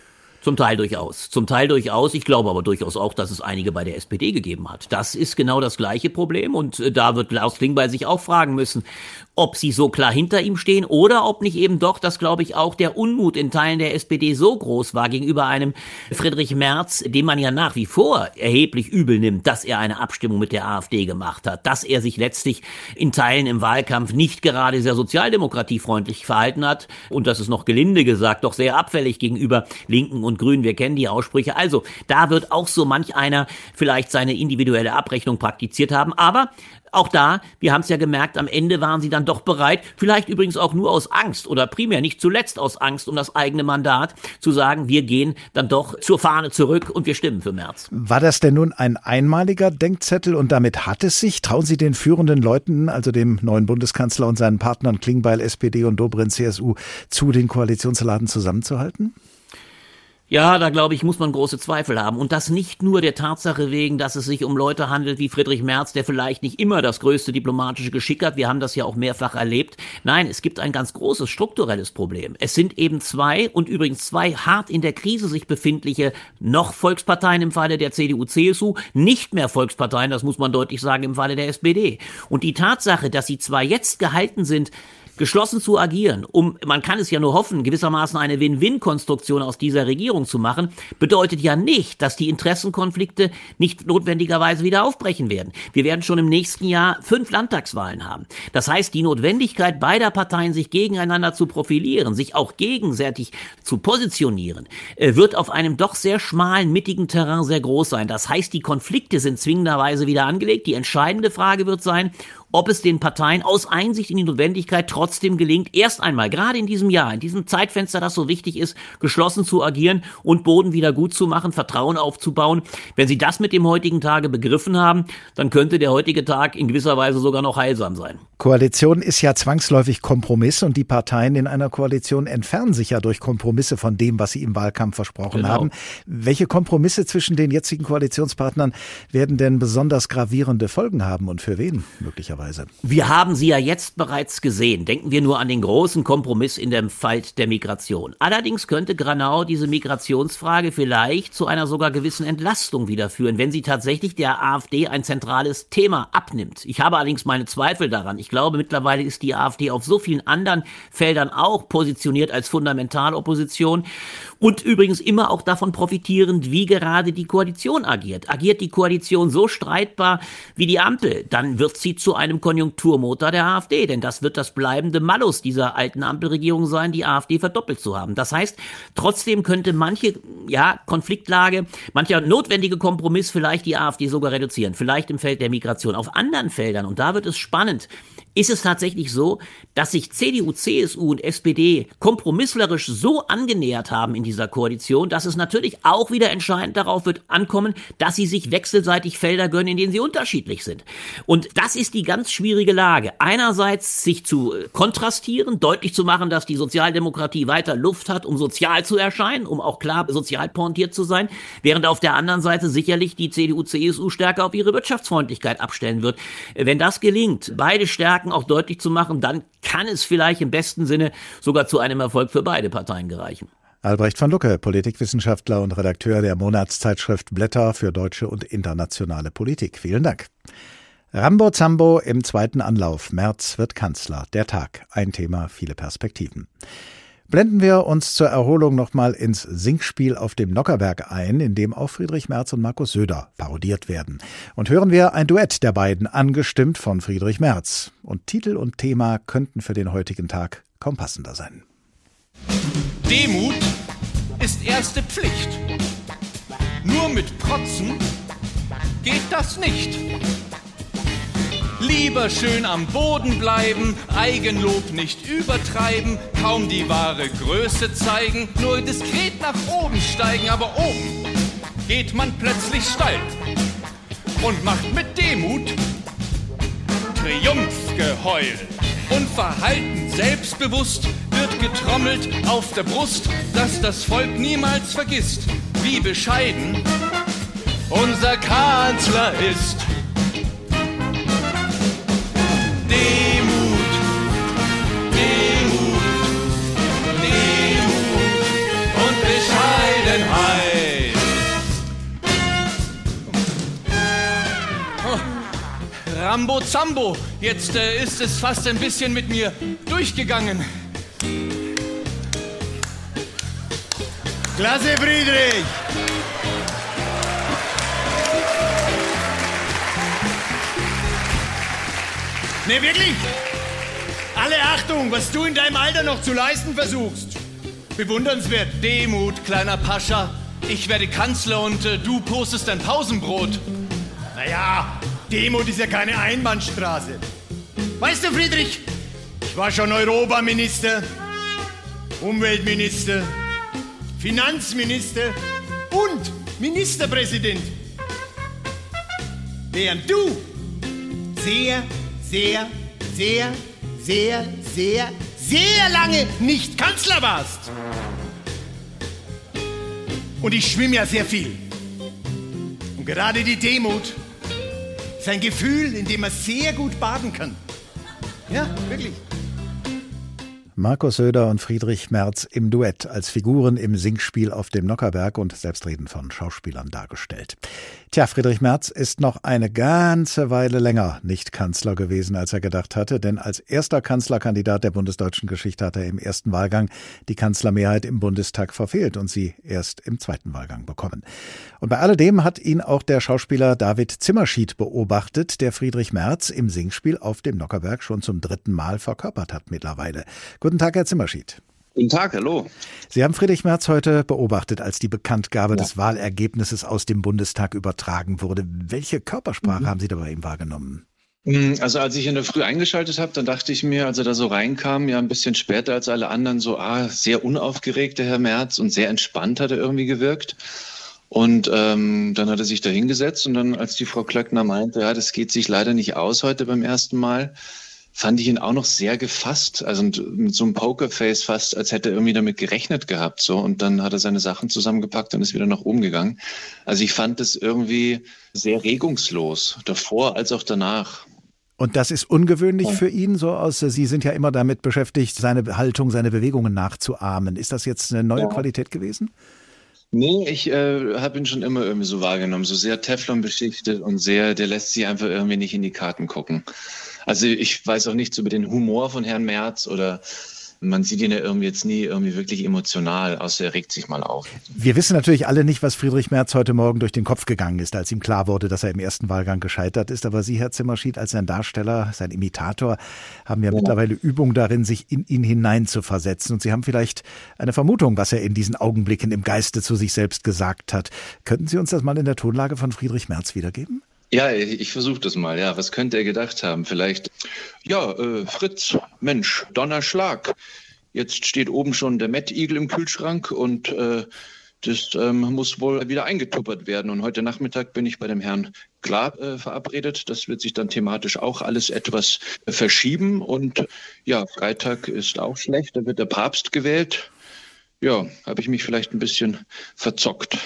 Zum Teil durchaus. Zum Teil durchaus. Ich glaube aber durchaus auch, dass es einige bei der S P D gegeben hat. Das ist genau das gleiche Problem. Und äh, da wird Klaus Klingbeil sich auch fragen müssen, ob sie so klar hinter ihm stehen oder ob nicht eben doch, das glaube ich auch, der Unmut in Teilen der S P D so groß war gegenüber einem Friedrich Merz, dem man ja nach wie vor erheblich übel nimmt, dass er eine Abstimmung mit der AfD gemacht hat, dass er sich letztlich in Teilen im Wahlkampf nicht gerade sehr sozialdemokratiefreundlich verhalten hat und das ist noch gelinde gesagt, doch sehr abfällig gegenüber Linken und Grünen. Wir kennen die Aussprüche. Also da wird auch so manch einer vielleicht seine individuelle Abrechnung praktiziert haben, aber auch da, wir haben es ja gemerkt, am Ende waren sie dann doch bereit, vielleicht übrigens auch nur aus Angst oder primär nicht zuletzt aus Angst um das eigene Mandat, zu sagen, wir gehen dann doch zur Fahne zurück und wir stimmen für Merz. War das denn nun ein einmaliger Denkzettel und damit hat es sich? Trauen Sie den führenden Leuten, also dem neuen Bundeskanzler und seinen Partnern Klingbeil, S P D und Dobrindt, C S U, zu, den Koalitionsladen zusammenzuhalten? Ja, da glaube ich, muss man große Zweifel haben. Und das nicht nur der Tatsache wegen, dass es sich um Leute handelt wie Friedrich Merz, der vielleicht nicht immer das größte diplomatische Geschick hat. Wir haben das ja auch mehrfach erlebt. Nein, es gibt ein ganz großes strukturelles Problem. Es sind eben zwei und übrigens zwei hart in der Krise sich befindliche noch Volksparteien im Falle der C D U C S U, nicht mehr Volksparteien, das muss man deutlich sagen, im Falle der S P D. Und die Tatsache, dass sie zwar jetzt gehalten sind, geschlossen zu agieren, um, man kann es ja nur hoffen, gewissermaßen eine Win-Win-Konstruktion aus dieser Regierung zu machen, bedeutet ja nicht, dass die Interessenkonflikte nicht notwendigerweise wieder aufbrechen werden. Wir werden schon im nächsten Jahr fünf Landtagswahlen haben. Das heißt, die Notwendigkeit beider Parteien, sich gegeneinander zu profilieren, sich auch gegenseitig zu positionieren, wird auf einem doch sehr schmalen, mittigen Terrain sehr groß sein. Das heißt, die Konflikte sind zwingenderweise wieder angelegt. Die entscheidende Frage wird sein, ob es den Parteien aus Einsicht in die Notwendigkeit trotzdem gelingt, erst einmal, gerade in diesem Jahr, in diesem Zeitfenster, das so wichtig ist, geschlossen zu agieren und Boden wieder gut zu machen, Vertrauen aufzubauen. Wenn sie das mit dem heutigen Tage begriffen haben, dann könnte der heutige Tag in gewisser Weise sogar noch heilsam sein. Koalition ist ja zwangsläufig Kompromiss und die Parteien in einer Koalition entfernen sich ja durch Kompromisse von dem, was sie im Wahlkampf versprochen genau. haben. Welche Kompromisse zwischen den jetzigen Koalitionspartnern werden denn besonders gravierende Folgen haben und für wen möglicherweise? Wir haben sie ja jetzt bereits gesehen. Denken wir nur an den großen Kompromiss in dem Fall der Migration. Allerdings könnte Granau diese Migrationsfrage vielleicht zu einer sogar gewissen Entlastung wieder führen, wenn sie tatsächlich der AfD ein zentrales Thema abnimmt. Ich habe allerdings meine Zweifel daran. Ich glaube, mittlerweile ist die AfD auf so vielen anderen Feldern auch positioniert als Fundamentalopposition und übrigens immer auch davon profitierend, wie gerade die Koalition agiert. Agiert die Koalition so streitbar wie die Ampel, dann wird sie zu einem Konjunkturmotor der AfD, denn das wird das bleibende Malus dieser alten Ampelregierung sein, die AfD verdoppelt zu haben. Das heißt, trotzdem könnte manche ja, Konfliktlage, mancher notwendige Kompromiss vielleicht die AfD sogar reduzieren, vielleicht im Feld der Migration. Auf anderen Feldern, und da wird es spannend, ist es tatsächlich so, dass sich C D U, C S U und S P D kompromisslerisch so angenähert haben in dieser Koalition, dass es natürlich auch wieder entscheidend darauf wird ankommen, dass sie sich wechselseitig Felder gönnen, in denen sie unterschiedlich sind. Und das ist die ganz schwierige Lage. Einerseits sich zu kontrastieren, deutlich zu machen, dass die Sozialdemokratie weiter Luft hat, um sozial zu erscheinen, um auch klar sozial pointiert zu sein, während auf der anderen Seite sicherlich die C D U, C S U stärker auf ihre Wirtschaftsfreundlichkeit abstellen wird. Wenn das gelingt, beide Stärken auch deutlich zu machen, dann kann es vielleicht im besten Sinne sogar zu einem Erfolg für beide Parteien gereichen. Albrecht von Lucke, Politikwissenschaftler und Redakteur der Monatszeitschrift Blätter für deutsche und internationale Politik. Vielen Dank. Rambo Zambo im zweiten Anlauf. Merz wird Kanzler. Der Tag. Ein Thema, viele Perspektiven. Blenden wir uns zur Erholung nochmal ins Singspiel auf dem Nockherberg ein, in dem auch Friedrich Merz und Markus Söder parodiert werden. Und hören wir ein Duett der beiden, angestimmt von Friedrich Merz. Und Titel und Thema könnten für den heutigen Tag kaum passender sein. Demut ist erste Pflicht. Nur mit Protzen geht das nicht. Lieber schön am Boden bleiben, Eigenlob nicht übertreiben, kaum die wahre Größe zeigen, nur diskret nach oben steigen, aber oben geht man plötzlich steil und macht mit Demut Triumphgeheul. Unverhalten, selbstbewusst wird getrommelt auf der Brust, dass das Volk niemals vergisst, wie bescheiden unser Kanzler ist. Demut, Demut, Demut und Bescheidenheit. Rambo Zambo, jetzt äh, ist es fast ein bisschen mit mir durchgegangen. Klasse, Friedrich! Ne, wirklich? Alle Achtung, was du in deinem Alter noch zu leisten versuchst. Bewundernswert. Demut, kleiner Pascha. Ich werde Kanzler und äh, du postest dein Pausenbrot. Naja, Demut ist ja keine Einbahnstraße. Weißt du, Friedrich, ich war schon Europaminister, Umweltminister, Finanzminister und Ministerpräsident. Während du sehr, sehr, sehr, sehr, sehr, sehr lange nicht Kanzler warst. Und ich schwimme ja sehr viel. Und gerade die Demut ist ein Gefühl, in dem man sehr gut baden kann. Ja, wirklich. Markus Söder und Friedrich Merz im Duett als Figuren im Singspiel auf dem Nockherberg und selbstredend von Schauspielern dargestellt. Tja, Friedrich Merz ist noch eine ganze Weile länger nicht Kanzler gewesen, als er gedacht hatte, denn als erster Kanzlerkandidat der bundesdeutschen Geschichte hat er im ersten Wahlgang die Kanzlermehrheit im Bundestag verfehlt und sie erst im zweiten Wahlgang bekommen. Und bei alledem hat ihn auch der Schauspieler David Zimmerschied beobachtet, der Friedrich Merz im Singspiel auf dem Nockherberg schon zum dritten Mal verkörpert hat mittlerweile. Guten Tag, Herr Zimmerschied. Guten Tag, hallo. Sie haben Friedrich Merz heute beobachtet, als die Bekanntgabe ja. des Wahlergebnisses aus dem Bundestag übertragen wurde. Welche Körpersprache mhm. haben Sie da bei ihm wahrgenommen? Also als ich in der Früh eingeschaltet habe, dann dachte ich mir, als er da so reinkam, ja ein bisschen später als alle anderen, so ah, sehr unaufgeregt, der Herr Merz, und sehr entspannt hat er irgendwie gewirkt. Und ähm, dann hat er sich da hingesetzt und dann, als die Frau Klöckner meinte, ja, das geht sich leider nicht aus heute beim ersten Mal, fand ich ihn auch noch sehr gefasst, also mit so einem Pokerface fast, als hätte er irgendwie damit gerechnet gehabt, so. Und dann hat er seine Sachen zusammengepackt und ist wieder nach oben gegangen. Also ich fand das irgendwie sehr regungslos, davor als auch danach. Und das ist ungewöhnlich ja. für ihn, so aus, Sie sind ja immer damit beschäftigt, seine Haltung, seine Bewegungen nachzuahmen. Ist das jetzt eine neue ja. Qualität gewesen? Nee, ich äh, habe ihn schon immer irgendwie so wahrgenommen, so sehr Teflon beschichtet und sehr, der lässt sich einfach irgendwie nicht in die Karten gucken. Also ich weiß auch nichts über den Humor von Herrn Merz oder man sieht ihn ja irgendwie jetzt nie irgendwie wirklich emotional, außer er regt sich mal auf. Wir wissen natürlich alle nicht, was Friedrich Merz heute Morgen durch den Kopf gegangen ist, als ihm klar wurde, dass er im ersten Wahlgang gescheitert ist. Aber Sie, Herr Zimmerschied, als sein Darsteller, sein Imitator, haben ja, ja mittlerweile Übung darin, sich in ihn hineinzuversetzen. Und Sie haben vielleicht eine Vermutung, was er in diesen Augenblicken im Geiste zu sich selbst gesagt hat. Könnten Sie uns das mal in der Tonlage von Friedrich Merz wiedergeben? Ja, ich versuche das mal. Ja, was könnte er gedacht haben? Vielleicht, ja, äh, Fritz, Mensch, Donnerschlag. Jetzt steht oben schon der Mettigel im Kühlschrank und äh, das ähm, muss wohl wieder eingetuppert werden. Und heute Nachmittag bin ich bei dem Herrn Glab äh, verabredet. Das wird sich dann thematisch auch alles etwas äh, verschieben. Und ja, Freitag ist auch schlecht. Da wird der Papst gewählt. Ja, habe ich mich vielleicht ein bisschen verzockt.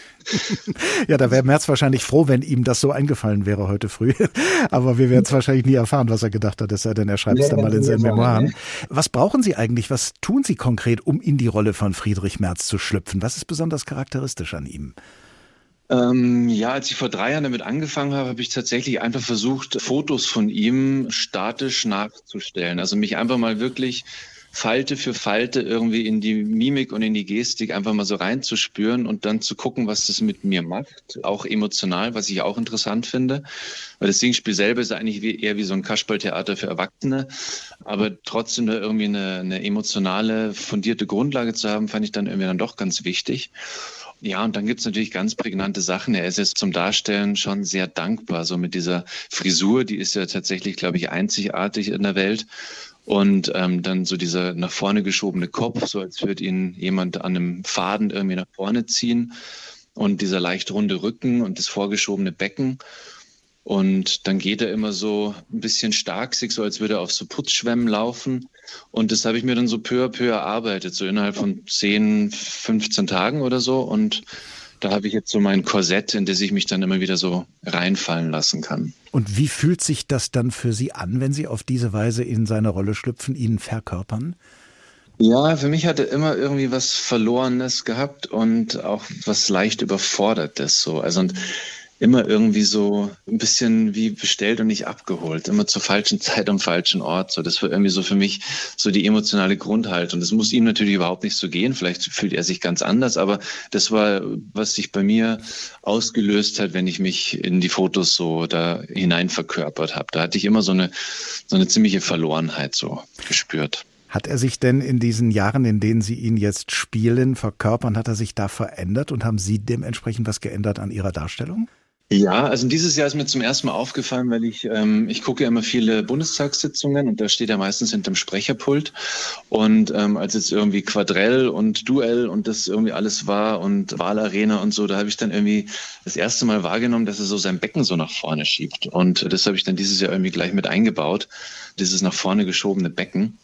Ja, da wäre Merz wahrscheinlich froh, wenn ihm das so eingefallen wäre heute früh. Aber wir werden es wahrscheinlich nie erfahren, was er gedacht hat, es sei denn, er schreibt es dann mal in seinen Memoiren. Was brauchen Sie eigentlich, was tun Sie konkret, um in die Rolle von Friedrich Merz zu schlüpfen? Was ist besonders charakteristisch an ihm? Ähm, ja, als ich vor drei Jahren damit angefangen habe, habe ich tatsächlich einfach versucht, Fotos von ihm statisch nachzustellen. Also mich einfach mal wirklich Falte für Falte irgendwie in die Mimik und in die Gestik einfach mal so reinzuspüren und dann zu gucken, was das mit mir macht, auch emotional, was ich auch interessant finde. Weil das Singspiel selber ist eigentlich wie, eher wie so ein Kasperltheater für Erwachsene, aber trotzdem da irgendwie eine, eine emotionale, fundierte Grundlage zu haben, fand ich dann irgendwie dann doch ganz wichtig. Ja, und dann gibt's natürlich ganz prägnante Sachen. Er ist jetzt zum Darstellen schon sehr dankbar, so mit dieser Frisur, die ist ja tatsächlich, glaube ich, einzigartig in der Welt. Und ähm, dann so dieser nach vorne geschobene Kopf, so als würde ihn jemand an einem Faden irgendwie nach vorne ziehen. Und dieser leicht runde Rücken und das vorgeschobene Becken. Und dann geht er immer so ein bisschen starksig, so als würde er auf so Putzschwämmen laufen. Und das habe ich mir dann so peu à peu erarbeitet, so innerhalb von zehn, fünfzehn Tagen oder so. Und da habe ich jetzt so mein Korsett, in das ich mich dann immer wieder so reinfallen lassen kann. Und wie fühlt sich das dann für Sie an, wenn Sie auf diese Weise in seine Rolle schlüpfen, ihn verkörpern? Ja, für mich hat er immer irgendwie was Verlorenes gehabt und auch was leicht Überfordertes. So. Also und immer irgendwie so ein bisschen wie bestellt und nicht abgeholt. Immer zur falschen Zeit am falschen Ort. So, das war irgendwie so für mich so die emotionale Grundhaltung. Das muss ihm natürlich überhaupt nicht so gehen. Vielleicht fühlt er sich ganz anders, aber das war, was sich bei mir ausgelöst hat, wenn ich mich in die Fotos so da hinein verkörpert habe. Da hatte ich immer so eine, so eine ziemliche Verlorenheit so gespürt. Hat er sich denn in diesen Jahren, in denen Sie ihn jetzt spielen, verkörpern, hat er sich da verändert und haben Sie dementsprechend was geändert an Ihrer Darstellung? Ja, also dieses Jahr ist mir zum ersten Mal aufgefallen, weil ich, ähm, ich gucke ja immer viele Bundestagssitzungen und da steht er meistens hinterm Sprecherpult. Und ähm, als jetzt irgendwie Quadrell und Duell und das irgendwie alles war und Wahlarena und so, da habe ich dann irgendwie das erste Mal wahrgenommen, dass er so sein Becken so nach vorne schiebt. Und das habe ich dann dieses Jahr irgendwie gleich mit eingebaut, dieses nach vorne geschobene Becken.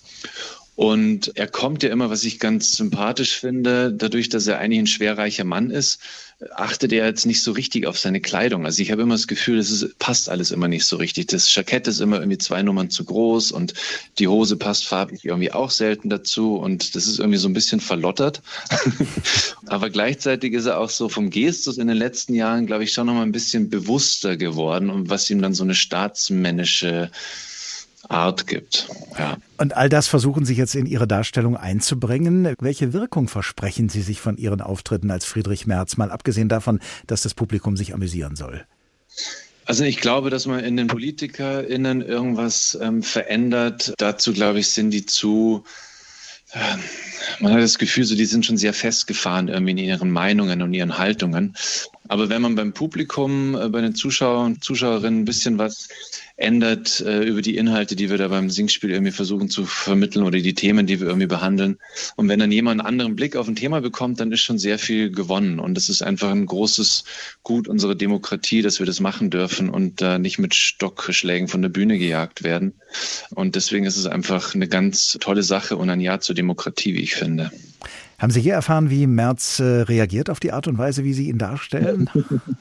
Und er kommt ja immer, was ich ganz sympathisch finde, dadurch, dass er eigentlich ein schwerreicher Mann ist, achtet er jetzt nicht so richtig auf seine Kleidung. Also ich habe immer das Gefühl, das ist, passt alles immer nicht so richtig. Das Jackett ist immer irgendwie zwei Nummern zu groß und die Hose passt farblich irgendwie auch selten dazu und das ist irgendwie so ein bisschen verlottert. Aber gleichzeitig ist er auch so vom Gestus in den letzten Jahren, glaube ich, schon noch mal ein bisschen bewusster geworden und was ihm dann so eine staatsmännische Art gibt. Ja. Und all das versuchen Sie jetzt in Ihre Darstellung einzubringen. Welche Wirkung versprechen Sie sich von Ihren Auftritten als Friedrich Merz, mal abgesehen davon, dass das Publikum sich amüsieren soll? Also ich glaube, dass man in den PolitikerInnen irgendwas ähm, verändert. Dazu, glaube ich, sind die zu... Ähm, man hat das Gefühl, so die sind schon sehr festgefahren irgendwie in ihren Meinungen und ihren Haltungen. Aber wenn man beim Publikum, äh, bei den Zuschauern und Zuschauerinnen ein bisschen was ändert äh, über die Inhalte, die wir da beim Singspiel irgendwie versuchen zu vermitteln oder die Themen, die wir irgendwie behandeln. Und wenn dann jemand einen anderen Blick auf ein Thema bekommt, dann ist schon sehr viel gewonnen. Und es ist einfach ein großes Gut unserer Demokratie, dass wir das machen dürfen und da äh, nicht mit Stockschlägen von der Bühne gejagt werden. Und deswegen ist es einfach eine ganz tolle Sache und ein Ja zur Demokratie, wie ich finde. Haben Sie je erfahren, wie Merz äh, reagiert auf die Art und Weise, wie Sie ihn darstellen?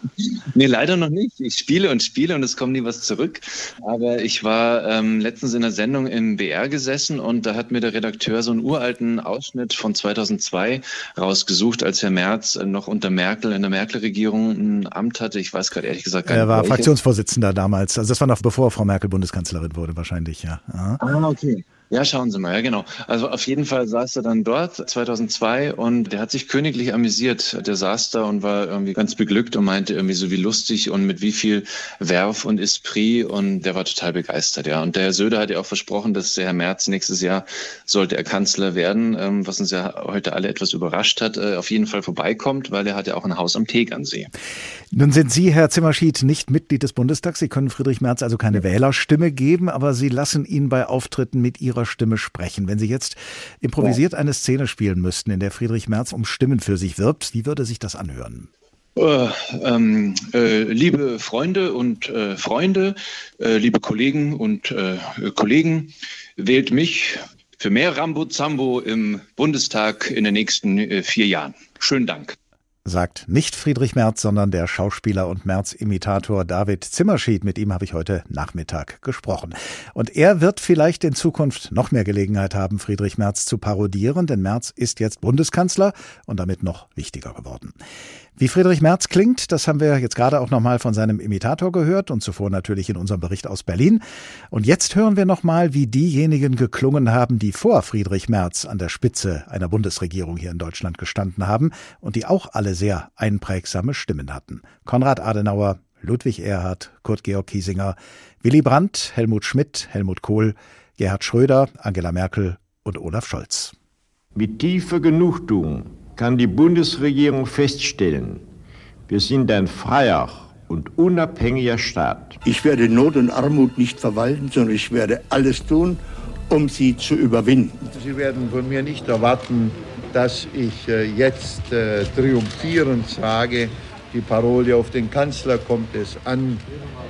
Nee, leider noch nicht. Ich spiele und spiele und es kommt nie was zurück. Aber ich war ähm, letztens in einer Sendung im B R gesessen und da hat mir der Redakteur so einen uralten Ausschnitt von zweitausendzwei rausgesucht, als Herr Merz noch unter Merkel in der Merkel-Regierung ein Amt hatte. Ich weiß gerade ehrlich gesagt gar nicht. Er war welches. Fraktionsvorsitzender damals. Also das war noch bevor Frau Merkel Bundeskanzlerin wurde wahrscheinlich, ja. Aha. Ah, okay. Ja, schauen Sie mal, ja genau. Also auf jeden Fall saß er dann dort zweitausendzwei und der hat sich königlich amüsiert. Der saß da und war irgendwie ganz beglückt und meinte irgendwie so wie lustig und mit wie viel Werf und Esprit und der war total begeistert, ja. Und der Herr Söder hat ja auch versprochen, dass der Herr Merz nächstes Jahr, sollte er Kanzler werden, was uns ja heute alle etwas überrascht hat, auf jeden Fall vorbeikommt, weil er hat ja auch ein Haus am Tegernsee. Nun sind Sie, Herr Zimmerschied, nicht Mitglied des Bundestags. Sie können Friedrich Merz also keine Wählerstimme geben, aber Sie lassen ihn bei Auftritten mit Ihrer Stimme sprechen. Wenn Sie jetzt improvisiert eine Szene spielen müssten, in der Friedrich Merz um Stimmen für sich wirbt, wie würde sich das anhören? Äh, ähm, äh, liebe Freunde und äh, Freunde, äh, liebe Kollegen und äh, Kollegen, wählt mich für mehr Rambo-Zambo im Bundestag in den nächsten äh, vier Jahren. Schönen Dank. Sagt nicht Friedrich Merz, sondern der Schauspieler und Merz-Imitator David Zimmerschied. Mit ihm habe ich heute Nachmittag gesprochen. Und er wird vielleicht in Zukunft noch mehr Gelegenheit haben, Friedrich Merz zu parodieren, denn Merz ist jetzt Bundeskanzler und damit noch wichtiger geworden. Wie Friedrich Merz klingt, das haben wir jetzt gerade auch nochmal von seinem Imitator gehört und zuvor natürlich in unserem Bericht aus Berlin. Und jetzt hören wir nochmal, wie diejenigen geklungen haben, die vor Friedrich Merz an der Spitze einer Bundesregierung hier in Deutschland gestanden haben und die auch alle sehr einprägsame Stimmen hatten. Konrad Adenauer, Ludwig Erhard, Kurt Georg Kiesinger, Willy Brandt, Helmut Schmidt, Helmut Kohl, Gerhard Schröder, Angela Merkel und Olaf Scholz. Mit tiefer Genugtuung kann die Bundesregierung feststellen, wir sind ein freier und unabhängiger Staat. Ich werde Not und Armut nicht verwalten, sondern ich werde alles tun, um sie zu überwinden. Sie werden von mir nicht erwarten, dass ich äh, jetzt äh, triumphierend sage, die Parole auf den Kanzler kommt es an,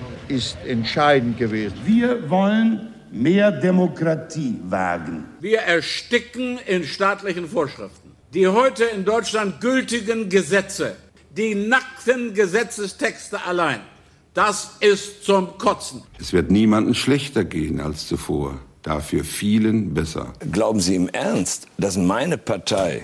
ist entscheidend gewesen. Wir wollen mehr Demokratie wagen. Wir ersticken in staatlichen Vorschriften. Die heute in Deutschland gültigen Gesetze, die nackten Gesetzestexte allein, das ist zum Kotzen. Es wird niemandem schlechter gehen als zuvor, dafür vielen besser. Glauben Sie im Ernst, dass meine Partei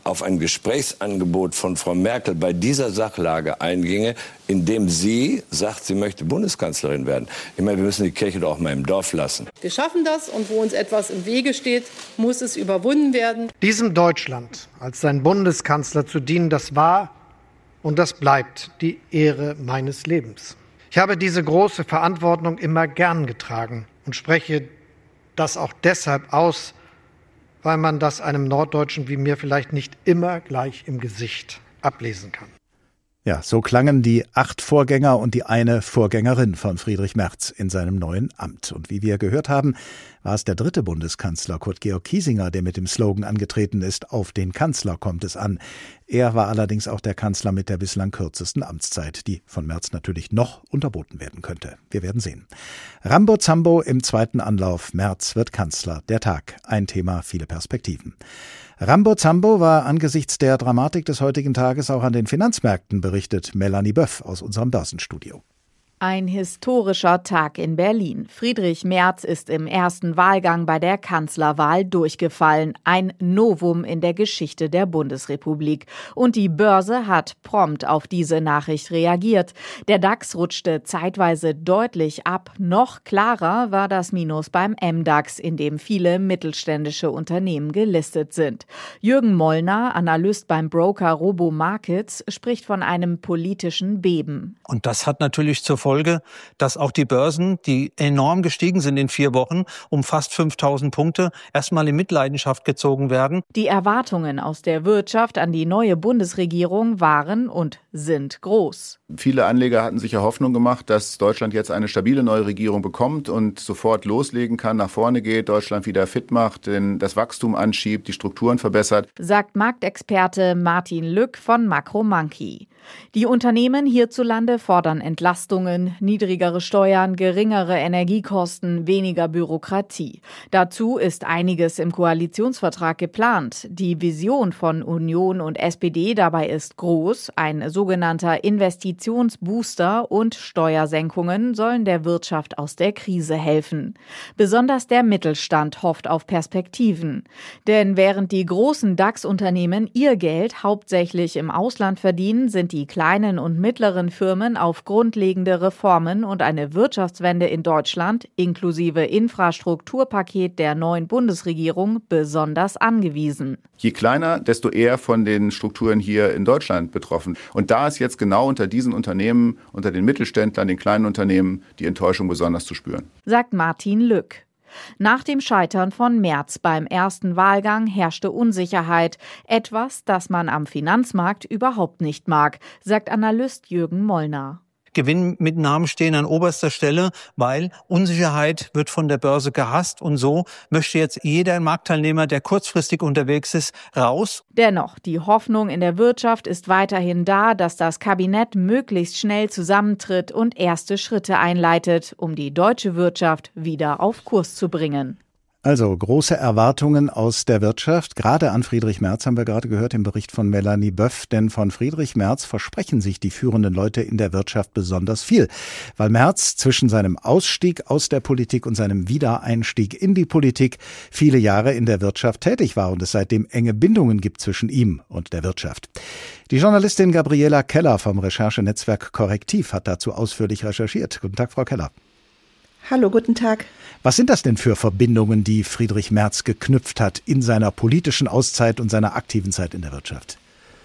auf ein Gesprächsangebot von Frau Merkel bei dieser Sachlage einginge, indem sie sagt, sie möchte Bundeskanzlerin werden. Ich meine, wir müssen die Kirche doch auch mal im Dorf lassen. Wir schaffen das, und wo uns etwas im Wege steht, muss es überwunden werden. Diesem Deutschland als sein Bundeskanzler zu dienen, das war und das bleibt die Ehre meines Lebens. Ich habe diese große Verantwortung immer gern getragen und spreche das auch deshalb aus, weil man das einem Norddeutschen wie mir vielleicht nicht immer gleich im Gesicht ablesen kann. Ja, so klangen die acht Vorgänger und die eine Vorgängerin von Friedrich Merz in seinem neuen Amt. Und wie wir gehört haben, war es der dritte Bundeskanzler, Kurt Georg Kiesinger, der mit dem Slogan angetreten ist, auf den Kanzler kommt es an. Er war allerdings auch der Kanzler mit der bislang kürzesten Amtszeit, die von Merz natürlich noch unterboten werden könnte. Wir werden sehen. Rambo Zambo im zweiten Anlauf. Merz wird Kanzler. Der Tag. Ein Thema, viele Perspektiven. Rambo Zambo war angesichts der Dramatik des heutigen Tages auch an den Finanzmärkten, berichtet Melanie Böff aus unserem Börsenstudio. Ein historischer Tag in Berlin. Friedrich Merz ist im ersten Wahlgang bei der Kanzlerwahl durchgefallen. Ein Novum in der Geschichte der Bundesrepublik. Und die Börse hat prompt auf diese Nachricht reagiert. Der DAX rutschte zeitweise deutlich ab. Noch klarer war das Minus beim M DAX, in dem viele mittelständische Unternehmen gelistet sind. Jürgen Mollner, Analyst beim Broker Robo Markets, spricht von einem politischen Beben. Und das hat natürlich zur Folge, dass auch die Börsen, die enorm gestiegen sind in vier Wochen, um fast fünftausend Punkte, erstmal in Mitleidenschaft gezogen werden. Die Erwartungen aus der Wirtschaft an die neue Bundesregierung waren und sind groß. Viele Anleger hatten sich ja Hoffnung gemacht, dass Deutschland jetzt eine stabile neue Regierung bekommt und sofort loslegen kann, nach vorne geht, Deutschland wieder fit macht, denn das Wachstum anschiebt, die Strukturen verbessert. Sagt Marktexperte Martin Lück von Makro Monkey. Die Unternehmen hierzulande fordern Entlastungen, niedrigere Steuern, geringere Energiekosten, weniger Bürokratie. Dazu ist einiges im Koalitionsvertrag geplant. Die Vision von Union und S P D dabei ist groß. Ein sogenannter Investitionsbooster und Steuersenkungen sollen der Wirtschaft aus der Krise helfen. Besonders der Mittelstand hofft auf Perspektiven. Denn während die großen DAX-Unternehmen ihr Geld hauptsächlich im Ausland verdienen, sind die kleinen und mittleren Firmen auf grundlegende Reformen und eine Wirtschaftswende in Deutschland inklusive Infrastrukturpaket der neuen Bundesregierung besonders angewiesen. Je kleiner, desto eher von den Strukturen hier in Deutschland betroffen. Und da ist jetzt genau unter diesen Unternehmen, unter den Mittelständlern, den kleinen Unternehmen, die Enttäuschung besonders zu spüren. Sagt Martin Lück. Nach dem Scheitern von Merz beim ersten Wahlgang herrschte Unsicherheit. Etwas, das man am Finanzmarkt überhaupt nicht mag, sagt Analyst Jürgen Mollner. Gewinnmitnahmen stehen an oberster Stelle, weil Unsicherheit wird von der Börse gehasst und so möchte jetzt jeder Marktteilnehmer, der kurzfristig unterwegs ist, raus. Dennoch, die Hoffnung in der Wirtschaft ist weiterhin da, dass das Kabinett möglichst schnell zusammentritt und erste Schritte einleitet, um die deutsche Wirtschaft wieder auf Kurs zu bringen. Also große Erwartungen aus der Wirtschaft, gerade an Friedrich Merz haben wir gerade gehört im Bericht von Melanie Böff, denn von Friedrich Merz versprechen sich die führenden Leute in der Wirtschaft besonders viel, weil Merz zwischen seinem Ausstieg aus der Politik und seinem Wiedereinstieg in die Politik viele Jahre in der Wirtschaft tätig war und es seitdem enge Bindungen gibt zwischen ihm und der Wirtschaft. Die Journalistin Gabriela Keller vom Recherchenetzwerk Korrektiv hat dazu ausführlich recherchiert. Guten Tag, Frau Keller. Hallo, guten Tag. Was sind das denn für Verbindungen, die Friedrich Merz geknüpft hat in seiner politischen Auszeit und seiner aktiven Zeit in der Wirtschaft?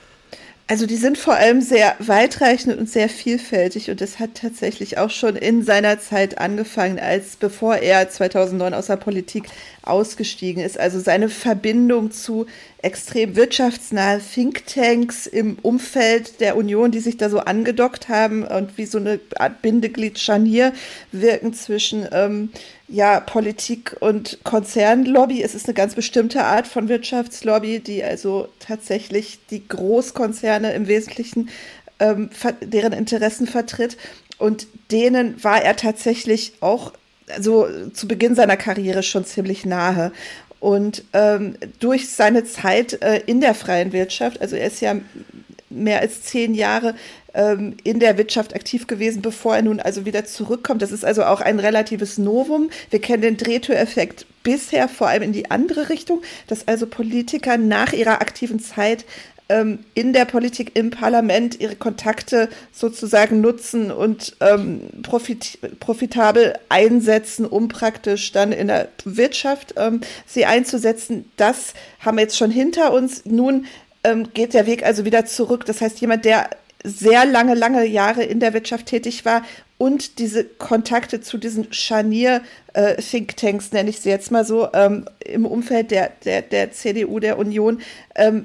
Also die sind vor allem sehr weitreichend und sehr vielfältig und das hat tatsächlich auch schon in seiner Zeit angefangen, als bevor er zweitausendneun aus der Politik ausgestiegen ist. Also seine Verbindung zu extrem wirtschaftsnahe Thinktanks im Umfeld der Union, die sich da so angedockt haben und wie so eine Art Bindeglied Scharnier wirken zwischen ähm, ja, Politik und Konzernlobby. Es ist eine ganz bestimmte Art von Wirtschaftslobby, die also tatsächlich die Großkonzerne im Wesentlichen, ähm, deren Interessen vertritt. Und denen war er tatsächlich auch so zu Beginn seiner Karriere schon ziemlich nahe. Und ähm, durch seine Zeit äh, in der freien Wirtschaft, also er ist ja mehr als zehn Jahre ähm, in der Wirtschaft aktiv gewesen, bevor er nun also wieder zurückkommt. Das ist also auch ein relatives Novum. Wir kennen den Drehtüreffekt bisher vor allem in die andere Richtung, dass also Politiker nach ihrer aktiven Zeit ähm, in der Politik, im Parlament ihre Kontakte sozusagen nutzen und ähm, profit- profitabel einsetzen, um praktisch dann in der Wirtschaft ähm, sie einzusetzen. Das haben wir jetzt schon hinter uns. Nun ähm, geht der Weg also wieder zurück. Das heißt, jemand, der sehr lange, lange Jahre in der Wirtschaft tätig war und diese Kontakte zu diesen Scharnier-Thinktanks, äh, nenne ich sie jetzt mal so, ähm, im Umfeld der, der, der C D U, der Union, ähm,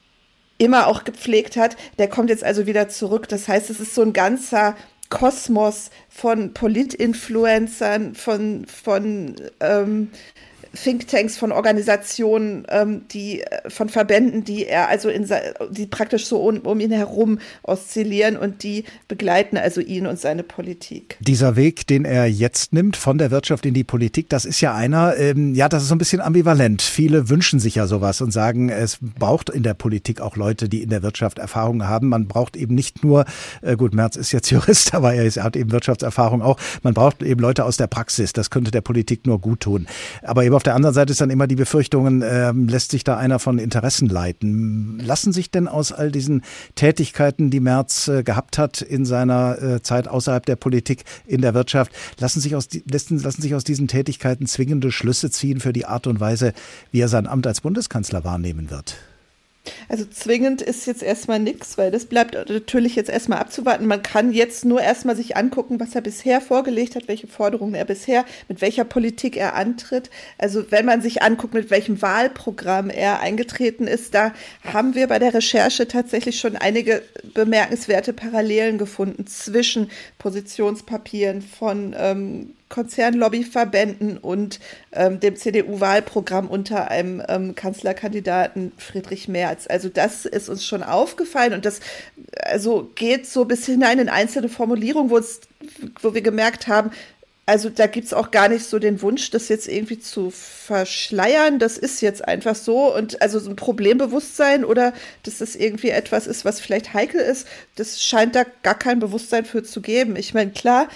immer auch gepflegt hat, der kommt jetzt also wieder zurück. Das heißt, es ist so ein ganzer Kosmos von Politinfluencern, von, von ähm, Thinktanks, von Organisationen, ähm, die von Verbänden, die er also in die praktisch so um, um ihn herum oszillieren und die begleiten also ihn und seine Politik. Dieser Weg, den er jetzt nimmt von der Wirtschaft in die Politik, das ist ja einer, ähm, ja, das ist so ein bisschen ambivalent. Viele wünschen sich ja sowas und sagen, es braucht in der Politik auch Leute, die in der Wirtschaft Erfahrung haben. Man braucht eben nicht nur, äh, gut, Merz ist jetzt Jurist, aber er, ist, er hat eben Wirtschaftserfahrung auch. Man braucht eben Leute aus der Praxis. Das könnte der Politik nur gut tun. Aber eben auf der anderen Seite ist dann immer die Befürchtungen, äh, lässt sich da einer von Interessen leiten. Lassen sich denn aus all diesen Tätigkeiten, die Merz äh, gehabt hat in seiner äh, Zeit außerhalb der Politik, in der Wirtschaft, lassen sich, aus, lassen, lassen sich aus diesen Tätigkeiten zwingende Schlüsse ziehen für die Art und Weise, wie er sein Amt als Bundeskanzler wahrnehmen wird? Also zwingend ist jetzt erstmal nichts, weil das bleibt natürlich jetzt erstmal abzuwarten. Man kann jetzt nur erstmal sich angucken, was er bisher vorgelegt hat, welche Forderungen er bisher, mit welcher Politik er antritt. Also wenn man sich anguckt, mit welchem Wahlprogramm er eingetreten ist, da haben wir bei der Recherche tatsächlich schon einige bemerkenswerte Parallelen gefunden zwischen Positionspapieren von ähm, Konzernlobbyverbänden und ähm, dem C D U-Wahlprogramm unter einem ähm, Kanzlerkandidaten Friedrich Merz. Also das ist uns schon aufgefallen und das also geht so bis hinein in einzelne Formulierungen, wo, es, wo wir gemerkt haben, also da gibt es auch gar nicht so den Wunsch, das jetzt irgendwie zu verschleiern. Das ist jetzt einfach so und also so ein Problembewusstsein oder dass das irgendwie etwas ist, was vielleicht heikel ist, das scheint da gar kein Bewusstsein für zu geben. Ich meine, klar,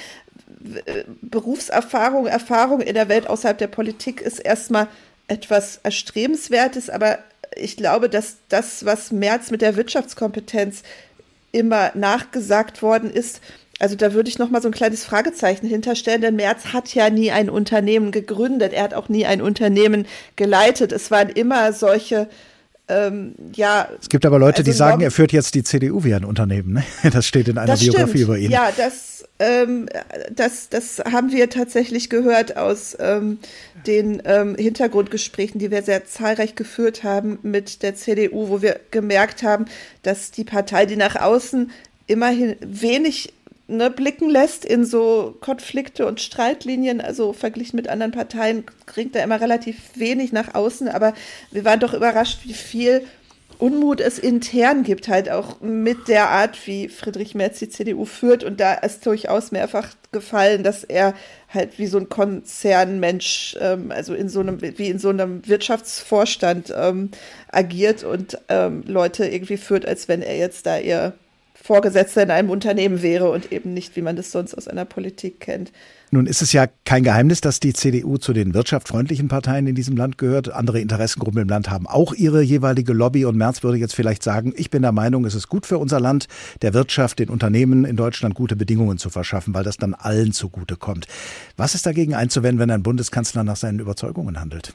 Berufserfahrung, Erfahrung in der Welt außerhalb der Politik ist erstmal etwas Erstrebenswertes, aber ich glaube, dass das, was Merz mit der Wirtschaftskompetenz immer nachgesagt worden ist, also da würde ich noch mal so ein kleines Fragezeichen hinterstellen, denn Merz hat ja nie ein Unternehmen gegründet, er hat auch nie ein Unternehmen geleitet. Es waren immer solche Ähm, ja, es gibt aber Leute, also die sagen, Lobby- er führt jetzt die C D U wie ein Unternehmen. Ne? Das steht in einer das Biografie stimmt. über ihn. Ja, das, ähm, das, das haben wir tatsächlich gehört aus ähm, den ähm, Hintergrundgesprächen, die wir sehr zahlreich geführt haben mit der C D U, wo wir gemerkt haben, dass die Partei, die nach außen immerhin wenig Ne, blicken lässt in so Konflikte und Streitlinien, also verglichen mit anderen Parteien kriegt er immer relativ wenig nach außen, aber wir waren doch überrascht, wie viel Unmut es intern gibt, halt auch mit der Art, wie Friedrich Merz die C D U führt und da ist durchaus mehrfach gefallen, dass er halt wie so ein Konzernmensch, ähm, also in so einem, wie in so einem Wirtschaftsvorstand ähm, agiert und ähm, Leute irgendwie führt, als wenn er jetzt da ihr Vorgesetzter in einem Unternehmen wäre und eben nicht, wie man das sonst aus einer Politik kennt. Nun ist es ja kein Geheimnis, dass die C D U zu den wirtschaftsfreundlichen Parteien in diesem Land gehört. Andere Interessengruppen im Land haben auch ihre jeweilige Lobby. Und Merz würde jetzt vielleicht sagen, ich bin der Meinung, es ist gut für unser Land, der Wirtschaft, den Unternehmen in Deutschland gute Bedingungen zu verschaffen, weil das dann allen zugutekommt. Was ist dagegen einzuwenden, wenn ein Bundeskanzler nach seinen Überzeugungen handelt?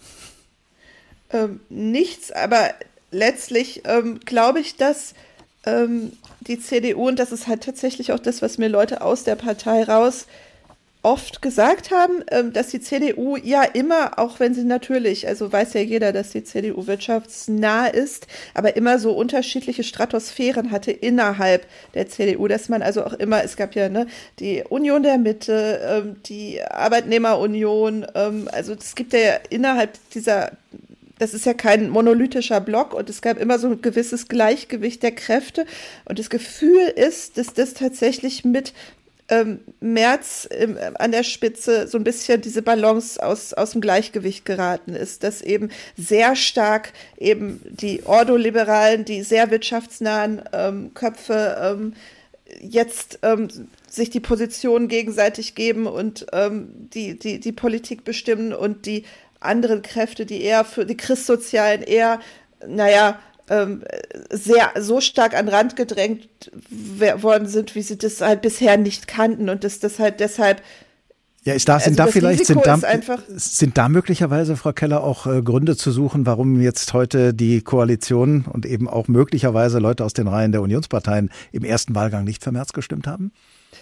Ähm, nichts, aber letztlich ähm, glaube ich, dass ähm, die C D U, und das ist halt tatsächlich auch das, was mir Leute aus der Partei raus oft gesagt haben, ähm, dass die C D U ja immer, auch wenn sie natürlich, also weiß ja jeder, dass die C D U wirtschaftsnah ist, aber immer so unterschiedliche Stratosphären hatte innerhalb der C D U, dass man also auch immer, es gab ja ne, die Union der Mitte, ähm, die Arbeitnehmerunion, ähm, also es gibt ja innerhalb dieser, das ist ja kein monolithischer Block und es gab immer so ein gewisses Gleichgewicht der Kräfte und das Gefühl ist, dass das tatsächlich mit ähm, Merz ähm, an der Spitze so ein bisschen diese Balance aus, aus dem Gleichgewicht geraten ist, dass eben sehr stark eben die Ordoliberalen, die sehr wirtschaftsnahen ähm, Köpfe ähm, jetzt ähm, sich die Positionen gegenseitig geben und ähm, die, die, die Politik bestimmen und die anderen Kräfte, die eher für die Christsozialen eher, naja, ähm, sehr so stark an den Rand gedrängt worden sind, wie sie das halt bisher nicht kannten und dass das halt deshalb Ja, ist da, sind also da vielleicht, sind da, einfach, sind da möglicherweise, Frau Keller, auch äh, Gründe zu suchen, warum jetzt heute die Koalition und eben auch möglicherweise Leute aus den Reihen der Unionsparteien im ersten Wahlgang nicht für Merz gestimmt haben?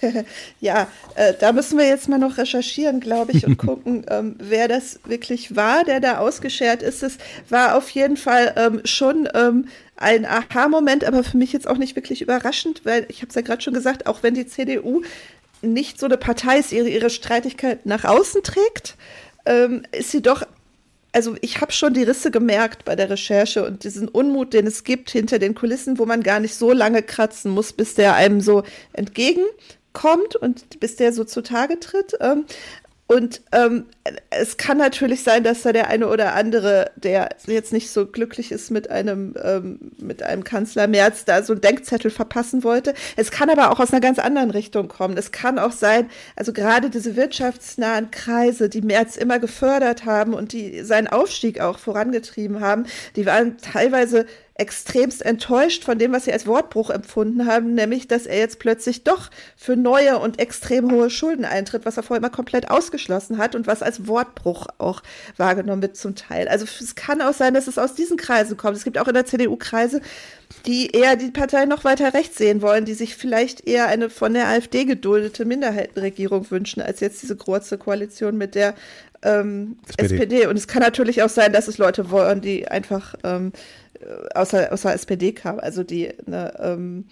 Ja, äh, da müssen wir jetzt mal noch recherchieren, glaube ich, und gucken, ähm, wer das wirklich war, der da ausgeschert ist. Es war auf jeden Fall ähm, schon ähm, ein Aha-Moment, aber für mich jetzt auch nicht wirklich überraschend, weil ich habe es ja gerade schon gesagt, auch wenn die C D U nicht so eine Partei ist, ihre, ihre Streitigkeit nach außen trägt, ähm, ist sie doch, also ich habe schon die Risse gemerkt bei der Recherche und diesen Unmut, den es gibt hinter den Kulissen, wo man gar nicht so lange kratzen muss, bis der einem so entgegenkommt und bis der so zutage tritt. Ähm, Und ähm, es kann natürlich sein, dass da der eine oder andere, der jetzt nicht so glücklich ist mit einem, ähm, mit einem Kanzler Merz, da so einen Denkzettel verpassen wollte. Es kann aber auch aus einer ganz anderen Richtung kommen. Es kann auch sein, also gerade diese wirtschaftsnahen Kreise, die Merz immer gefördert haben und die seinen Aufstieg auch vorangetrieben haben, die waren teilweise extremst enttäuscht von dem, was sie als Wortbruch empfunden haben, nämlich, dass er jetzt plötzlich doch für neue und extrem hohe Schulden eintritt, was er vorher immer komplett ausgeschlossen hat und was als Wortbruch auch wahrgenommen wird zum Teil. Also es kann auch sein, dass es aus diesen Kreisen kommt. Es gibt auch in der C D U Kreise, die eher die Partei noch weiter rechts sehen wollen, die sich vielleicht eher eine von der AfD geduldete Minderheitenregierung wünschen, als jetzt diese große Koalition mit der ähm, S P D. S P D. Und es kann natürlich auch sein, dass es Leute wollen, die einfach ähm, aus der, aus der S P D kam, also die ne, ähm,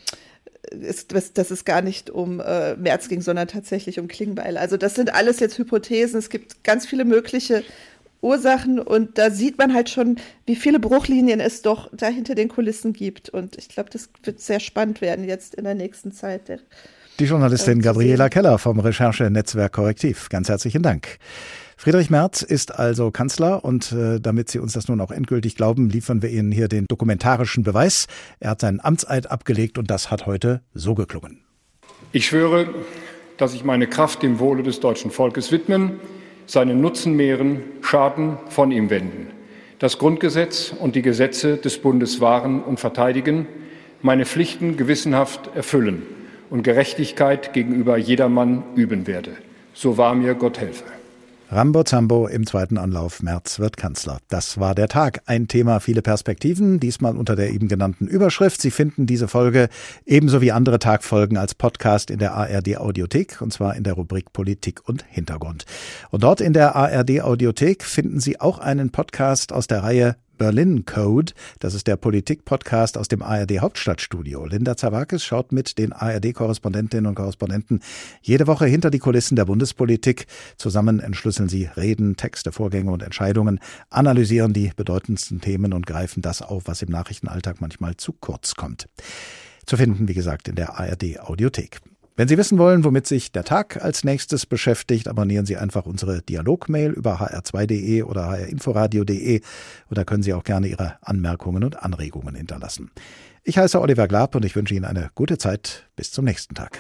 ist, dass, dass es gar nicht um äh, Merz ging, sondern tatsächlich um Klingbeil. Also das sind alles jetzt Hypothesen. Es gibt ganz viele mögliche Ursachen und da sieht man halt schon, wie viele Bruchlinien es doch da hinter den Kulissen gibt. Und ich glaube, das wird sehr spannend werden jetzt in der nächsten Zeit. Der, Die Journalistin äh, Gabriela Keller vom Recherchenetzwerk Korrektiv. Ganz herzlichen Dank. Friedrich Merz ist also Kanzler und äh, damit Sie uns das nun auch endgültig glauben, liefern wir Ihnen hier den dokumentarischen Beweis. Er hat seinen Amtseid abgelegt und das hat heute so geklungen. Ich schwöre, dass ich meine Kraft dem Wohle des deutschen Volkes widmen, seinen Nutzen mehren, Schaden von ihm wenden, das Grundgesetz und die Gesetze des Bundes wahren und verteidigen, meine Pflichten gewissenhaft erfüllen und Gerechtigkeit gegenüber jedermann üben werde. So wahr mir Gott helfe. Rambo Zambo im zweiten Anlauf, Merz wird Kanzler. Das war der Tag. Ein Thema, viele Perspektiven, diesmal unter der eben genannten Überschrift. Sie finden diese Folge ebenso wie andere Tagfolgen als Podcast in der A R D Audiothek, und zwar in der Rubrik Politik und Hintergrund. Und dort in der A R D Audiothek finden Sie auch einen Podcast aus der Reihe Berlin Code. Das ist der Politik-Podcast aus dem A R D Hauptstadtstudio. Linda Zawakis schaut mit den A R D-Korrespondentinnen und Korrespondenten jede Woche hinter die Kulissen der Bundespolitik. Zusammen entschlüsseln sie Reden, Texte, Vorgänge und Entscheidungen, analysieren die bedeutendsten Themen und greifen das auf, was im Nachrichtenalltag manchmal zu kurz kommt. Zu finden, wie gesagt, in der A R D Audiothek. Wenn Sie wissen wollen, womit sich der Tag als nächstes beschäftigt, abonnieren Sie einfach unsere Dialogmail über h r zwei punkt d e oder h r inforadio punkt d e oder können Sie auch gerne Ihre Anmerkungen und Anregungen hinterlassen. Ich heiße Oliver Glab und ich wünsche Ihnen eine gute Zeit. Bis zum nächsten Tag.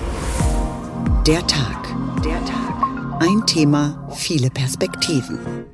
Der Tag. Der Tag. Ein Thema, viele Perspektiven.